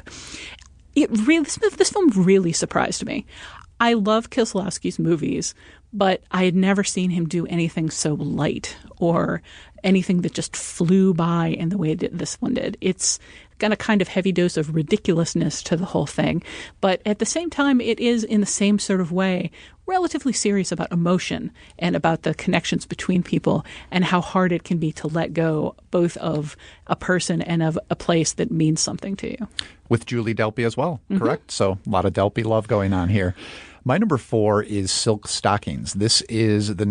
This film really surprised me. I love Kieślowski's movies, but I had never seen him do anything so light or anything that just flew by in the way that this one did. It's got a kind of heavy dose of ridiculousness to the whole thing, but at the same time, it is in the same sort of way relatively serious about emotion and about the connections between people and how hard it can be to let go both of a person and of a place that means something to you. With Julie Delpy as well, correct? So a lot of Delpy love going on here. My number 4 is Silk Stockings. This is the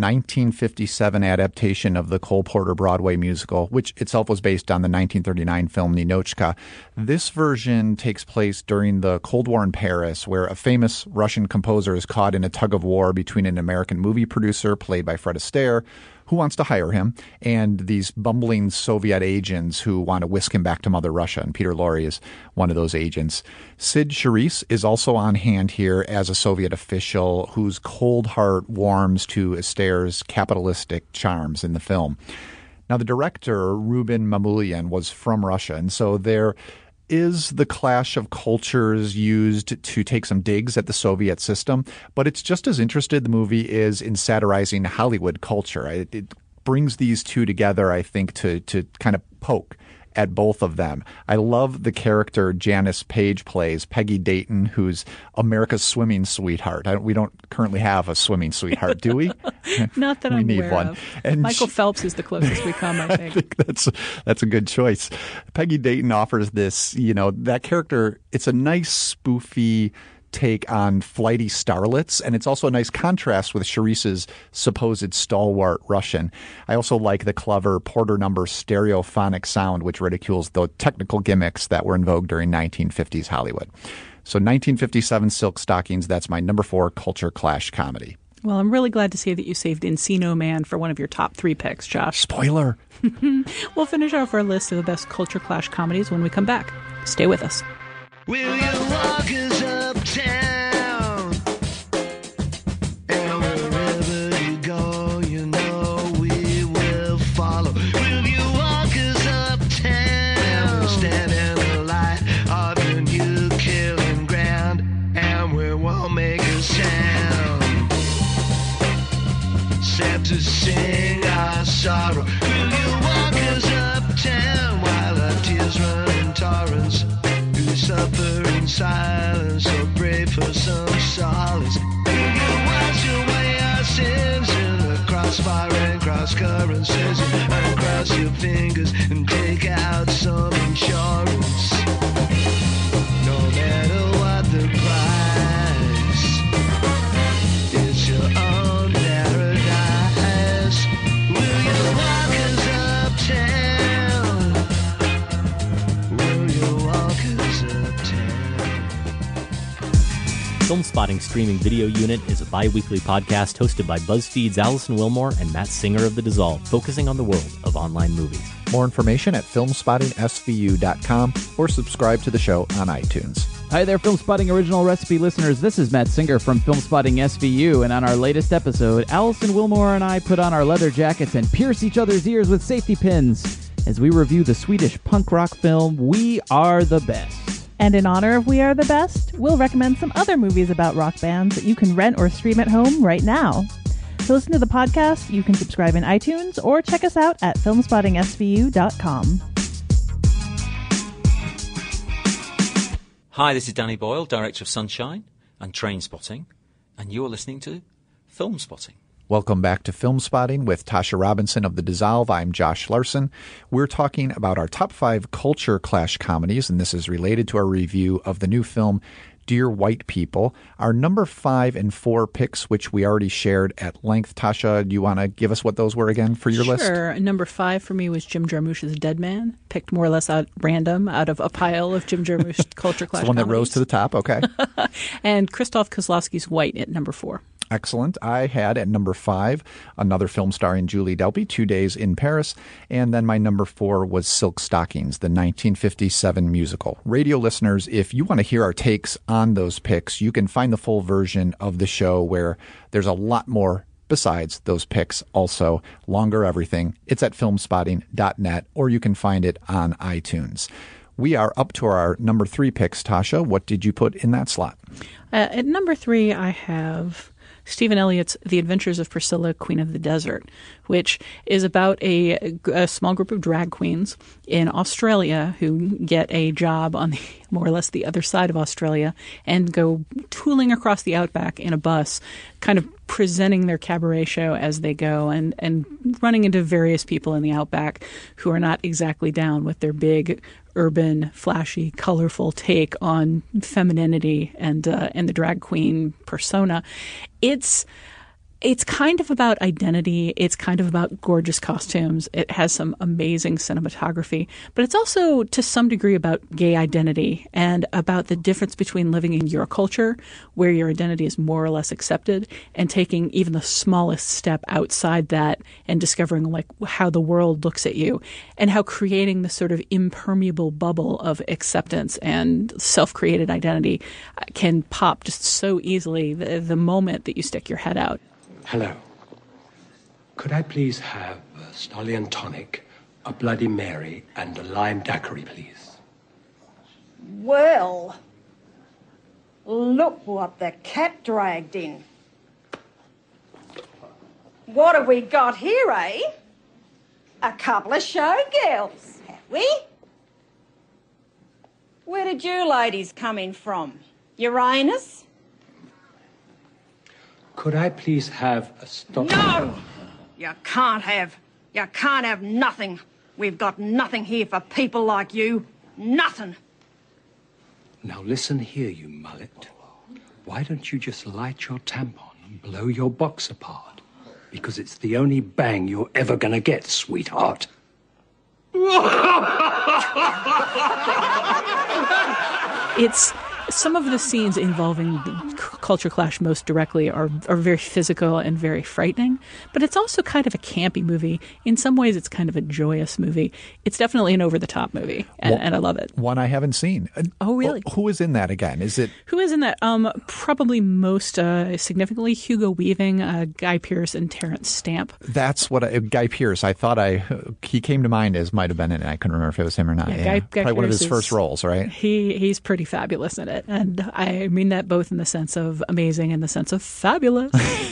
1957 adaptation of the Cole Porter Broadway musical, which itself was based on the 1939 film Ninotchka. This version takes place during the Cold War in Paris, where a famous Russian composer is caught in a tug of war between an American movie producer, played by Fred Astaire, who wants to hire him, and these bumbling Soviet agents who want to whisk him back to Mother Russia, and Peter Lorre is one of those agents. Sid Charisse is also on hand here as a Soviet official whose cold heart warms to Astaire's capitalistic charms in the film. Now, the director, Rubin Mamoulian, was from Russia, and so there is the clash of cultures used to take some digs at the Soviet system, but it's just as interested, the movie is, in satirizing Hollywood culture. It brings these two together, I think, to kind of poke at both of them. I love the character Janice Page plays, Peggy Dayton, who's America's swimming sweetheart. We don't currently have a swimming sweetheart, do we? Not that we I'm need aware one. of. And Michael Phelps is the closest we come, I think. I think that's a good choice. Peggy Dayton offers this, that character, it's a nice spoofy take on flighty starlets, and it's also a nice contrast with Charisse's supposed stalwart Russian. I also like the clever Porter number stereophonic sound, which ridicules the technical gimmicks that were in vogue during 1950s Hollywood. So 1957 Silk Stockings, that's my number 4 culture clash comedy. Well, I'm really glad to see that you saved Encino Man for one of your top 3 picks, Josh. Spoiler! We'll finish off our list of the best culture clash comedies when we come back. Stay with us. Will you walk us uptown? And wherever you go, so pray for some solace. You can wash away our sins in the crossfire and cross currents. Uncross your fingers and take out some insurance. No matter what the price, it's your own paradise. Will you walk us uptown? Will you walk us uptown? Film Spotting Streaming Video Unit is a bi-weekly podcast hosted by BuzzFeed's Allison Wilmore and Matt Singer of The Dissolve, focusing on the world of online movies. More information at filmspottingsvu.com or subscribe to the show on iTunes. Hi there, Film Spotting Original Recipe listeners. This is Matt Singer from Film Spotting SVU, and on our latest episode, Allison Wilmore and I put on our leather jackets and pierce each other's ears with safety pins as we review the Swedish punk rock film We Are the Best. And in honor of We Are the Best, we'll recommend some other movies about rock bands that you can rent or stream at home right now. To listen to the podcast, you can subscribe in iTunes or check us out at filmspottingsvu.com. Hi, this is Danny Boyle, director of Sunshine and Train Spotting, and you're listening to Film Spotting. Welcome back to Film Spotting with Tasha Robinson of The Dissolve. I'm Josh Larson. We're talking about our top 5 culture clash comedies, and this is related to our review of the new film Dear White People. Our number 5 and 4 picks, which we already shared at length. Tasha, do you want to give us what those were again for your list? Sure. Number 5 for me was Jim Jarmusch's Dead Man, picked more or less out random out of a pile of Jim Jarmusch culture clash It's the one that comedies. rose to the top, okay. And Krzysztof Kozlowski's White at number 4. Excellent. I had at number 5 another film starring Julie Delpy, 2 Days in Paris. And then my number 4 was Silk Stockings, the 1957 musical. Radio listeners, if you want to hear our takes on those picks, you can find the full version of the show where there's a lot more besides those picks. Also, longer everything. It's at filmspotting.net, or you can find it on iTunes. We are up to our number 3 picks. Tasha, what did you put in that slot? At number 3, I have Stephen Elliott's The Adventures of Priscilla, Queen of the Desert, which is about a small group of drag queens in Australia who get a job on more or less the other side of Australia and go tooling across the outback in a bus, kind of presenting their cabaret show as they go and running into various people in the outback who are not exactly down with their big urban, flashy, colorful take on femininity and the drag queen persona. It's kind of about identity. It's kind of about gorgeous costumes. It has some amazing cinematography, but it's also to some degree about gay identity and about the difference between living in your culture, where your identity is more or less accepted, and taking even the smallest step outside that and discovering like how the world looks at you, and how creating this sort of impermeable bubble of acceptance and self-created identity can pop just so easily the moment that you stick your head out. Hello. Could I please have a Stallion Tonic, a Bloody Mary, and a Lime Daiquiri, please? Well, look what the cat dragged in. What have we got here, eh? A couple of showgirls, have we? Where did you ladies come in from? Uranus? Could I please have a stop? No! You can't have nothing. We've got nothing here for people like you. Nothing. Now listen here, you mullet. Why don't you just light your tampon and blow your box apart? Because it's the only bang you're ever gonna get, sweetheart. It's some of the scenes involving the culture clash most directly are very physical and very frightening, but it's also kind of a campy movie. In some ways, it's kind of a joyous movie. It's definitely an over-the-top movie, and I love it. One I haven't seen. Oh, really? Who is in that again? Is it? Who is in that? Probably most significantly Hugo Weaving, Guy Pearce, and Terrence Stamp. That's what Guy Pearce. I thought he came to mind as might have been in it. I couldn't remember if it was him or not. Yeah, Guy probably one of his Pearce first roles, right? He's pretty fabulous in it, and I mean that both in the sense of amazing and the sense of fabulous.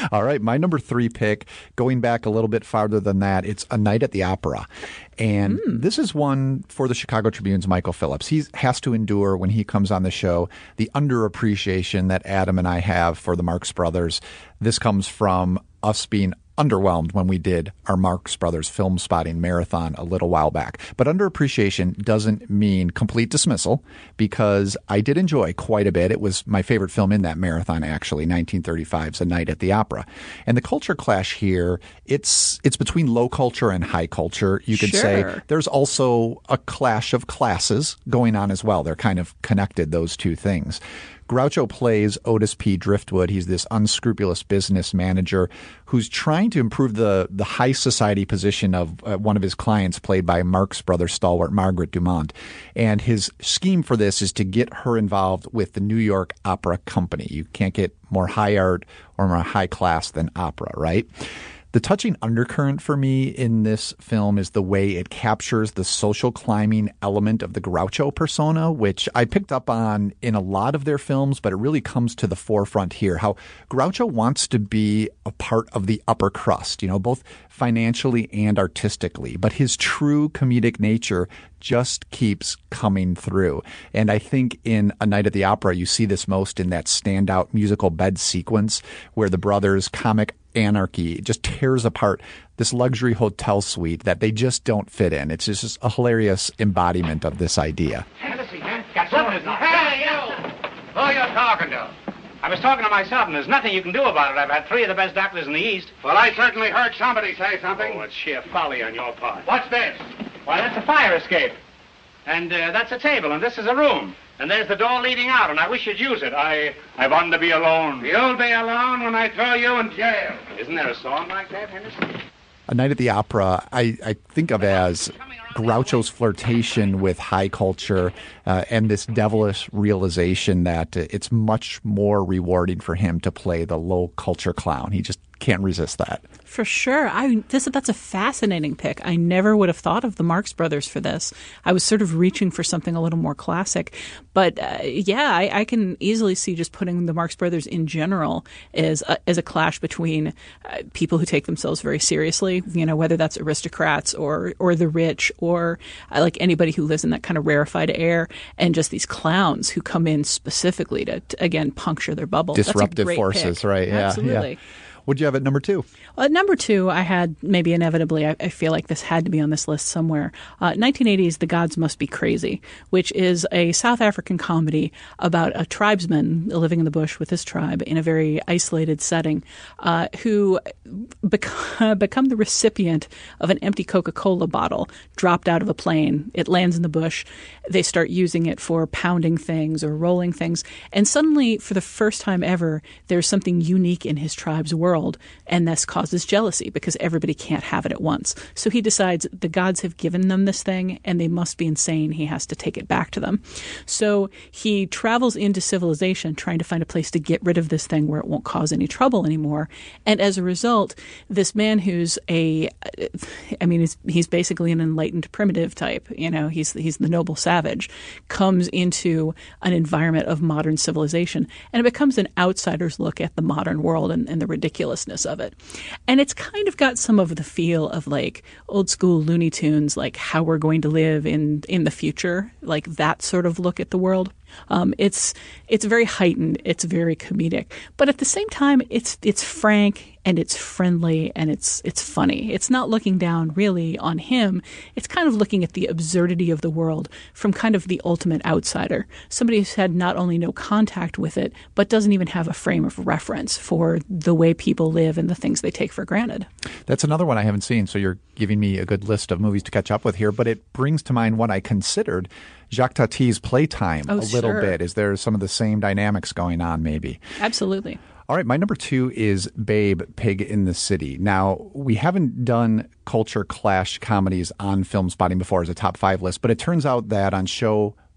All right, my number 3 pick, going back a little bit farther than that, it's A Night at the Opera. And this is one for the Chicago Tribune's Michael Phillips. He has to endure, when he comes on the show, the underappreciation that Adam and I have for the Marx Brothers. This comes from us being underwhelmed when we did our Marx Brothers film spotting marathon a little while back. But underappreciation doesn't mean complete dismissal, because I did enjoy quite a bit. It was my favorite film in that marathon, actually, 1935's A Night at the Opera. And the culture clash here, it's between low culture and high culture. You could say there's also a clash of classes going on as well. They're kind of connected, those two things. Groucho plays Otis P. Driftwood. He's this unscrupulous business manager who's trying to improve the high society position of one of his clients, played by Marx Brothers stalwart Margaret Dumont. And his scheme for this is to get her involved with the New York Opera Company. You can't get more high art or more high class than opera, right? The touching undercurrent for me in this film is the way it captures the social climbing element of the Groucho persona, which I picked up on in a lot of their films, but it really comes to the forefront here. How Groucho wants to be a part of the upper crust, both financially and artistically, but his true comedic nature just keeps coming through. And I think in A Night at the Opera, you see this most in that standout musical bed sequence where the brothers' comic anarchy just tears apart this luxury hotel suite that they just don't fit in. It's just a hilarious embodiment of this idea. Hey, you! Who are you talking to? I was talking to myself, and there's nothing you can do about it. I've had 3 of the best doctors in the East. Well, I certainly heard somebody say something. Oh, it's sheer folly on your part. What's this? Why, that's a fire escape. And that's a table, and this is a room. And there's the door leading out, and I wish you'd use it. I want to be alone. You'll be alone when I throw you in jail. Isn't there a song like that, Henderson? A Night at the Opera, I think of as Groucho's flirtation with high culture and this devilish realization that it's much more rewarding for him to play the low culture clown. He just can't resist that. For sure. That's a fascinating pick. I never would have thought of the Marx Brothers for this. I was sort of reaching for something a little more classic. But I can easily see just putting the Marx Brothers in general as a clash between people who take themselves very seriously, whether that's aristocrats or the rich or like anybody who lives in that kind of rarefied air, and just these clowns who come in specifically to again, puncture their bubble. Disruptive forces, pick. Right? Yeah, absolutely. Yeah. What'd you have at number 2? Well, at number 2, I had maybe inevitably, I feel like this had to be on this list somewhere, 1980's The Gods Must Be Crazy, which is a South African comedy about a tribesman living in the bush with his tribe in a very isolated setting who become the recipient of an empty Coca-Cola bottle dropped out of a plane. It lands in the bush. They start using it for pounding things or rolling things. And suddenly, for the first time ever, there's something unique in his tribe's world. And this causes jealousy because everybody can't have it at once. So he decides the gods have given them this thing and they must be insane. He has to take it back to them. So he travels into civilization trying to find a place to get rid of this thing where it won't cause any trouble anymore. And as a result, this man who's he's basically an enlightened primitive type, he's the noble savage, comes into an environment of modern civilization. And it becomes an outsider's look at the modern world and the ridiculousness of it. And it's kind of got some of the feel of like old school Looney Tunes, like how we're going to live in the future, like that sort of look at the world. It's very heightened. It's very comedic, but at the same time, it's frank and it's friendly and it's funny. It's not looking down really on him. It's kind of looking at the absurdity of the world from kind of the ultimate outsider, somebody who's had not only no contact with it, but doesn't even have a frame of reference for the way people live and the things they take for granted. That's another one I haven't seen. So you're giving me a good list of movies to catch up with here, but it brings to mind one I considered, Jacques Tati's Playtime, a little bit. Is there some of the same dynamics going on maybe? Absolutely. All right, my number 2 is Babe, Pig in the City. Now, we haven't done culture clash comedies on Film Spotting before as a top 5 list, but it turns out that on show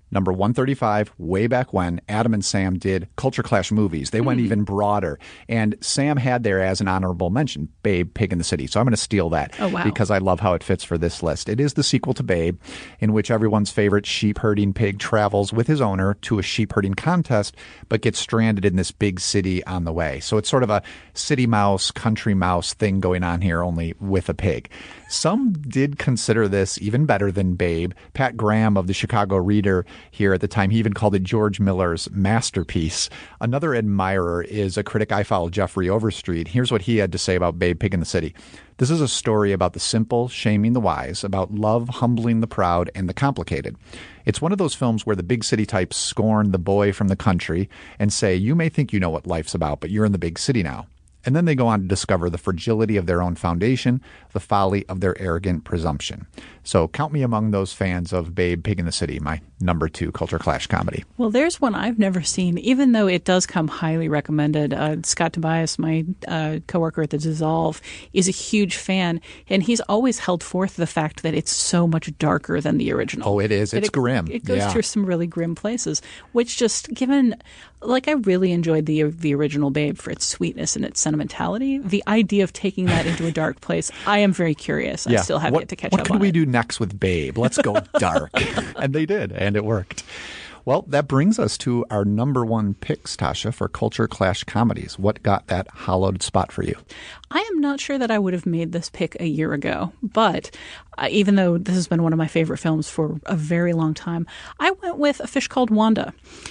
number 135, way back when, Adam and Sam did Culture Clash movies. They went even broader. And Sam had there as an honorable mention, Babe, Pig in the City. So I'm going to steal that because I love how it fits for this list. It is the sequel to Babe, in which everyone's favorite sheep-herding pig travels with his owner to a sheep-herding contest, but gets stranded in this big city on the way. So it's sort of a city mouse, country mouse thing going on here, only with a pig. Some did consider this even better than Babe. Pat Graham of the Chicago Reader here at the time, he even called it George Miller's masterpiece. Another admirer is a critic I follow, Jeffrey Overstreet. Here's what he had to say about Babe, Pig in the City. This is a story about the simple shaming the wise, about love humbling the proud and the complicated. It's one of those films where the big city types scorn the boy from the country and say, you may think you know what life's about, but you're in the big city now. And then they go on to discover the fragility of their own foundation, the folly of their arrogant presumption. So count me among those fans of Babe, Pig in the City, my number 2 Culture Clash comedy. Well, there's one I've never seen, even though it does come highly recommended. Scott Tobias, my coworker at the Dissolve, is a huge fan, and he's always held forth the fact that it's so much darker than the original. Oh, it is. It's grim. It goes through some really grim places, which just given, like, I really enjoyed the original Babe for its sweetness and its sentimentality. The idea of taking that into a dark place, I am very curious. I still have yet to catch up on it. What can we do next with Babe? Let's go dark. And they did, and it worked. Well, that brings us to our number 1 picks, Tasha, for Culture Clash comedies. What got that hollowed spot for you? I am not sure that I would have made this pick a year ago, but even though this has been one of my favorite films for a very long time, I went with A Fish Called Wanda.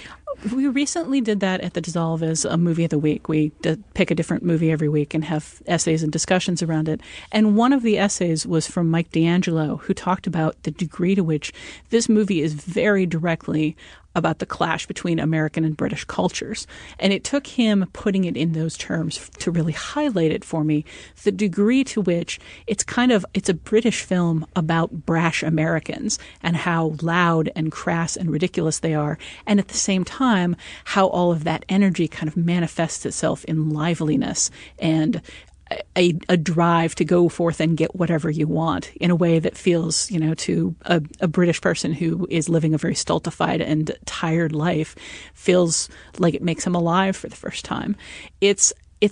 We recently did that at the Dissolve as a movie of the week. We pick a different movie every week and have essays and discussions around it. And one of the essays was from Mike D'Angelo, who talked about the degree to which this movie is very directly about the clash between American and British cultures. And it took him putting it in those terms to really highlight it for me, the degree to which it's a British film about brash Americans and how loud and crass and ridiculous they are. And at the same time, how all of that energy kind of manifests itself in liveliness and a drive to go forth and get whatever you want in a way that feels, to a British person who is living a very stultified and tired life, feels like it makes him alive for the first time. It's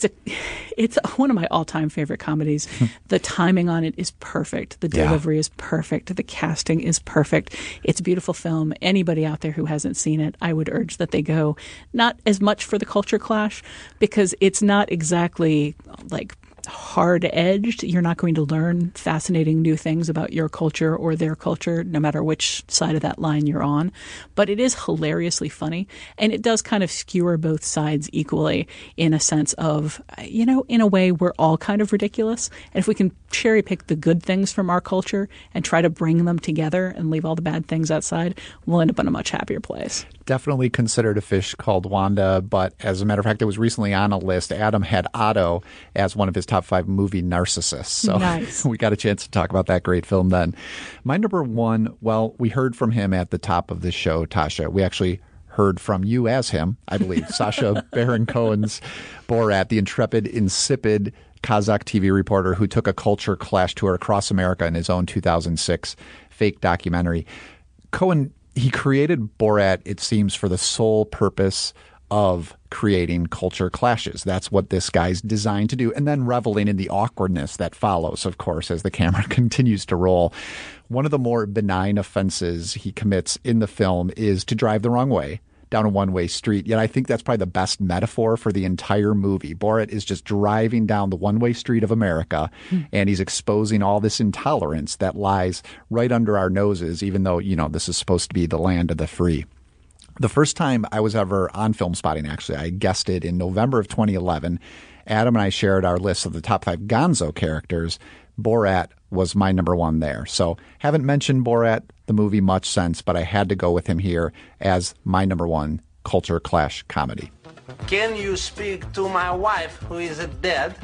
one of my all-time favorite comedies. The timing on it is perfect. The delivery is perfect. The casting is perfect. It's a beautiful film. Anybody out there who hasn't seen it, I would urge that they go, not as much for the culture clash, because it's not exactly like hard-edged. You're not going to learn fascinating new things about your culture or their culture, no matter which side of that line you're on. But it is hilariously funny, and it does kind of skewer both sides equally in a sense of, in a way, we're all kind of ridiculous. And if we can cherry-pick the good things from our culture and try to bring them together and leave all the bad things outside, we'll end up in a much happier place. Definitely considered A Fish Called Wanda, but as a matter of fact, it was recently on a list. Adam had Otto as one of his top 5 movie narcissists. So nice. We got a chance to talk about that great film then. My number 1, well, we heard from him at the top of the show, Tasha. We actually heard from you as him, I believe. Sacha Baron Cohen's Borat, the intrepid, insipid Kazakh TV reporter who took a culture clash tour across America in his own 2006 fake documentary. Cohen, he created Borat, it seems, for the sole purpose of creating culture clashes. That's what this guy's designed to do. And then reveling in the awkwardness that follows, of course, as the camera continues to roll. One of the more benign offenses he commits in the film is to drive the wrong way down a one-way street. Yet I think that's probably the best metaphor for the entire movie. Borat is just driving down the one-way street of America, and he's exposing all this intolerance that lies right under our noses, even though, this is supposed to be the land of the free. The first time I was ever on Film Spotting, actually, I guested in November of 2011. Adam and I shared our list of the top 5 Gonzo characters. Borat was my number 1 there. So haven't mentioned Borat, the movie, much since, but I had to go with him here as my number 1 culture clash comedy. Can you speak to my wife who is dead?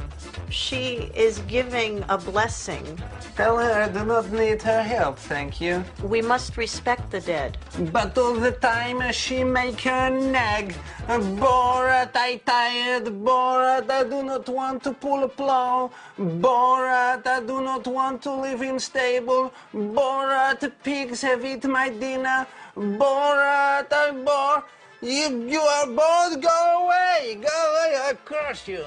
She is giving a blessing. Tell her I do not need her help, thank you. We must respect the dead. But all the time she make her nag. Borat, I tired. Borat, I do not want to pull a plow. Borat, I do not want to live in stable. Borat, pigs have eaten my dinner. Borat, I'm bored. You are bored. Go away. I curse you.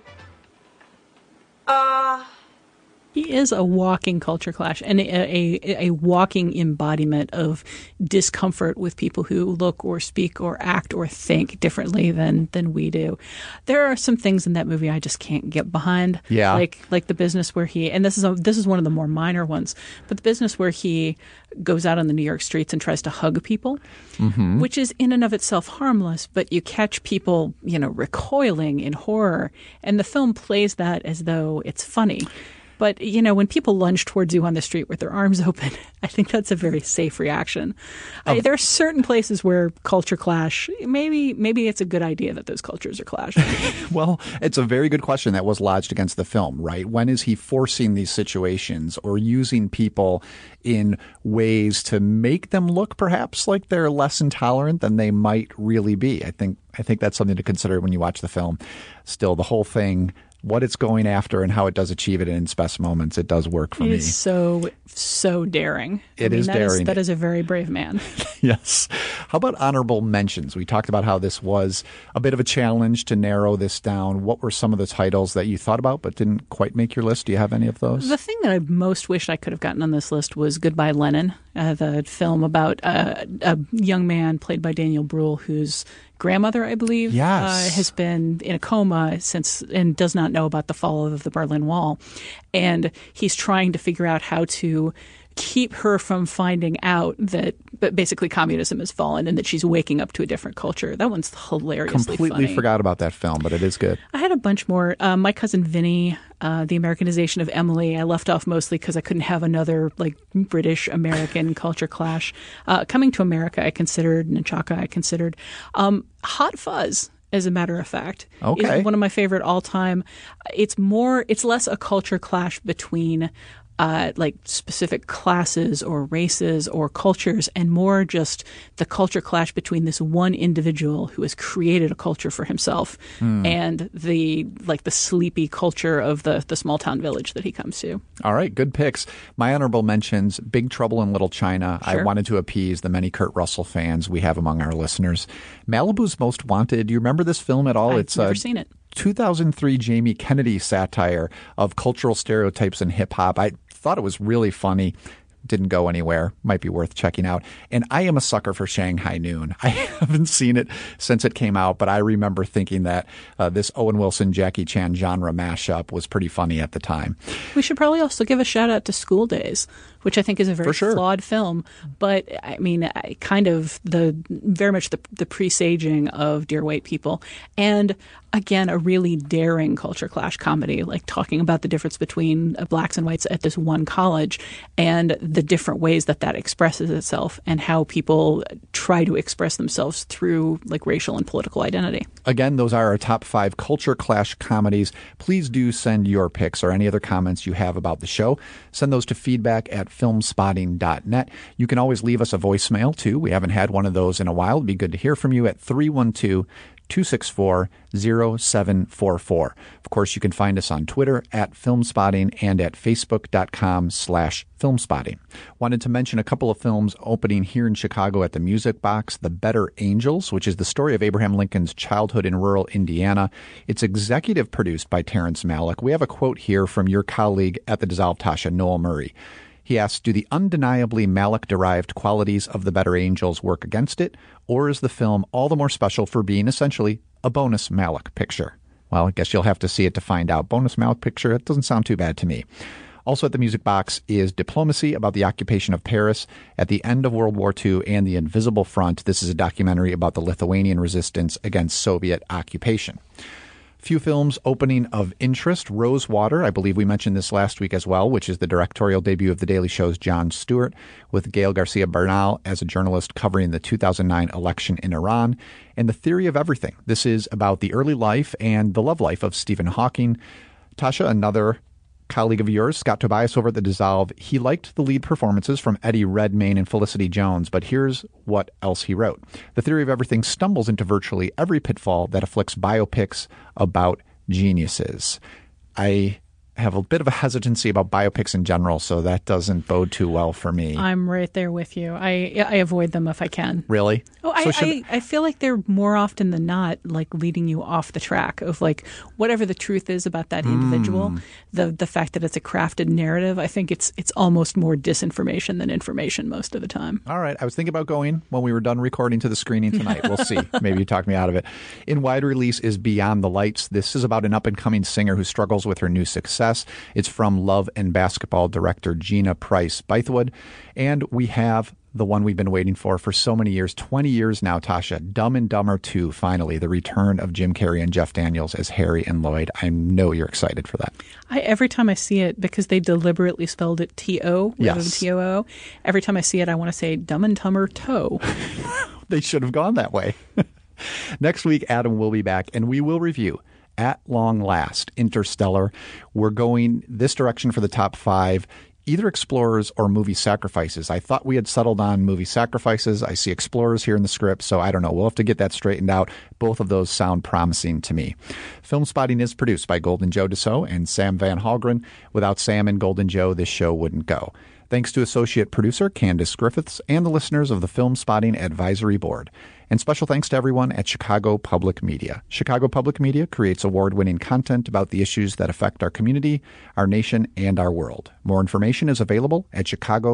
He is a walking culture clash and a walking embodiment of discomfort with people who look or speak or act or think differently than we do. There are some things in that movie I just can't get behind. Yeah. Like the business where he, and this is one of the more minor ones, but the business where he goes out on the New York streets and tries to hug people, which is in and of itself harmless, but you catch people, recoiling in horror, and the film plays that as though it's funny. But, when people lunge towards you on the street with their arms open, I think that's a very safe reaction. There are certain places where culture clash, maybe it's a good idea that those cultures are clashing. Well, it's a very good question that was lodged against the film, right? When is he forcing these situations or using people in ways to make them look perhaps like they're less intolerant than they might really be? I think that's something to consider when you watch the film. Still, the whole thing, what it's going after and how it does achieve it in its best moments, it does work for me. It is so daring. It is daring. That is a very brave man. Yes. How about honorable mentions? We talked about how this was a bit of a challenge to narrow this down. What were some of the titles that you thought about but didn't quite make your list? Do you have any of those? The thing that I most wished I could have gotten on this list was Goodbye Lenin, the film about a young man played by Daniel Bruhl whose grandmother, I believe, has been in a coma since and does not know about the fall of the Berlin Wall. And he's trying to figure out how to keep her from finding out that basically communism has fallen and that she's waking up to a different culture. That one's hilariously Completely funny. forgot about that film, but it is good. I had a bunch more. My Cousin Vinny, the Americanization of Emily, I left off mostly because I couldn't have another British-American culture clash. Coming to America, I considered. Nunchaka, I considered. Hot Fuzz, as a matter of fact, is one of my favorite all-time. It's less a culture clash between specific classes or races or cultures, and more just the culture clash between this one individual who has created a culture for himself and the sleepy culture of the small town village that he comes to. All right, good picks. My honorable mentions: Big Trouble in Little China. Sure. I wanted to appease the many Kurt Russell fans we have among our listeners. Malibu's Most Wanted. Do you remember this film at all? I've never seen it. 2003 Jamie Kennedy satire of cultural stereotypes in hip-hop. I thought it was really funny. Didn't go anywhere. Might be worth checking out. And I am a sucker for Shanghai Noon. I haven't seen it since it came out, but I remember thinking that this Owen Wilson, Jackie Chan genre mashup was pretty funny at the time. We should probably also give a shout out to School Days, which I think is a very flawed film. But I mean, very much the presaging of Dear White People. And again, a really daring culture clash comedy, like talking about the difference between blacks and whites at this one college and the different ways that expresses itself and how people try to express themselves through racial and political identity. Again, those are our top 5 culture clash comedies. Please do send your picks or any other comments you have about the show. Send those to feedback@filmspotting.net. You can always leave us a voicemail, too. We haven't had one of those in a while. It'd be good to hear from you at 312-264-0744. Of course, you can find us on Twitter @FilmSpotting and at Facebook.com/FilmSpotting. Wanted to mention a couple of films opening here in Chicago at the Music Box. The Better Angels, which is the story of Abraham Lincoln's childhood in rural Indiana. It's executive produced by Terrence Malick. We have a quote here from your colleague at the Dissolved Tasha, Noel Murray. He asks, do the undeniably Malick-derived qualities of The Better Angels work against it, or is the film all the more special for being essentially a bonus Malick picture? Well, I guess you'll have to see it to find out. Bonus Malick picture, it doesn't sound too bad to me. Also at the Music Box is Diplomacy, about the occupation of Paris at the end of World War II and the Invisible Front. This is a documentary about the Lithuanian resistance against Soviet occupation. Few films opening of interest. Rosewater, I believe we mentioned this last week as well, which is the directorial debut of The Daily Show's Jon Stewart, with Gael Garcia Bernal as a journalist covering the 2009 election in Iran. And The Theory of Everything. This is about the early life and the love life of Stephen Hawking. Tasha, another colleague of yours, Scott Tobias over at The Dissolve, he liked the lead performances from Eddie Redmayne and Felicity Jones, but here's what else he wrote. The Theory of Everything stumbles into virtually every pitfall that afflicts biopics about geniuses. I have a bit of a hesitancy about biopics in general, so that doesn't bode too well for me. I'm right there with you. I avoid them if I can. Really? Oh, I feel like they're more often than not like leading you off the track of like whatever the truth is about that individual. The fact that it's a crafted narrative, I think it's almost more disinformation than information most of the time. All right. I was thinking about going when we were done recording to the screening tonight. We'll see. Maybe you talk me out of it. In wide release is Beyond the Lights. This is about an up-and-coming singer who struggles with her new success. It's from Love and Basketball director Gina Price Bythewood. And we have the one we've been waiting for so many years, 20 years now, Tasha. Dumb and Dumber 2, finally, the return of Jim Carrey and Jeff Daniels as Harry and Lloyd. I know you're excited for that. Every time I see it, because they deliberately spelled it T-O rather than T-O-O, every time I see it, I want to say Dumb and Dumber Toe. They should have gone that way. Next week, Adam will be back, and we will review At Long Last, Interstellar. We're going this direction for the top 5, either Explorers or Movie Sacrifices. I thought we had settled on Movie Sacrifices. I see Explorers here in the script, so I don't know. We'll have to get that straightened out. Both of those sound promising to me. Film Spotting is produced by Golden Joe Dassault and Sam Van Hallgren. Without Sam and Golden Joe, this show wouldn't go. Thanks to associate producer Candace Griffiths and the listeners of the Film Spotting Advisory Board. And special thanks to everyone at Chicago Public Media. Chicago Public Media creates award-winning content about the issues that affect our community, our nation, and our world. More information is available at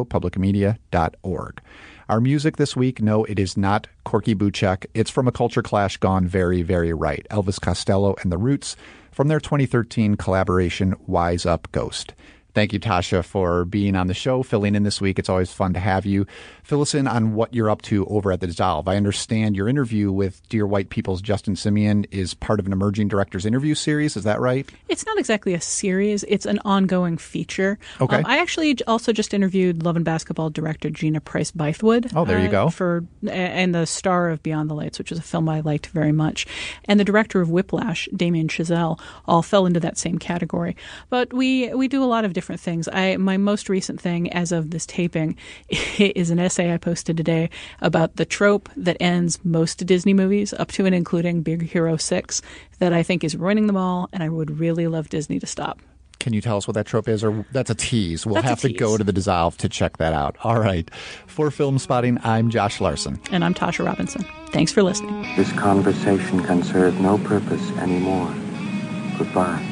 chicagopublicmedia.org. Our music this week, no, it is not Corky Buchek. It's from a culture clash gone very, very right. Elvis Costello and The Roots from their 2013 collaboration, Wise Up Ghost. Thank you, Tasha, for being on the show, filling in this week. It's always fun to have you. Fill us in on what you're up to over at The Dissolve. I understand your interview with Dear White People's Justin Simeon is part of an Emerging Directors interview series. Is that right? It's not exactly a series. It's an ongoing feature. Okay. I actually also just interviewed Love and Basketball director Gina Price Bythewood. Oh, there you go. And the star of Beyond the Lights, which is a film I liked very much. And the director of Whiplash, Damien Chazelle, all fell into that same category. But we do a lot of different things. My most recent thing as of this taping is an essay I posted today about the trope that ends most Disney movies, up to and including Big Hero 6, that I think is ruining them all, and I would really love Disney to stop. Can you tell us what that trope is? Or that's a tease. We'll That's have a to tease. go to The Dissolve to check that out. All right. For Film Spotting, I'm Josh Larson. And I'm Tasha Robinson. Thanks for listening. This conversation can serve no purpose anymore. Goodbye.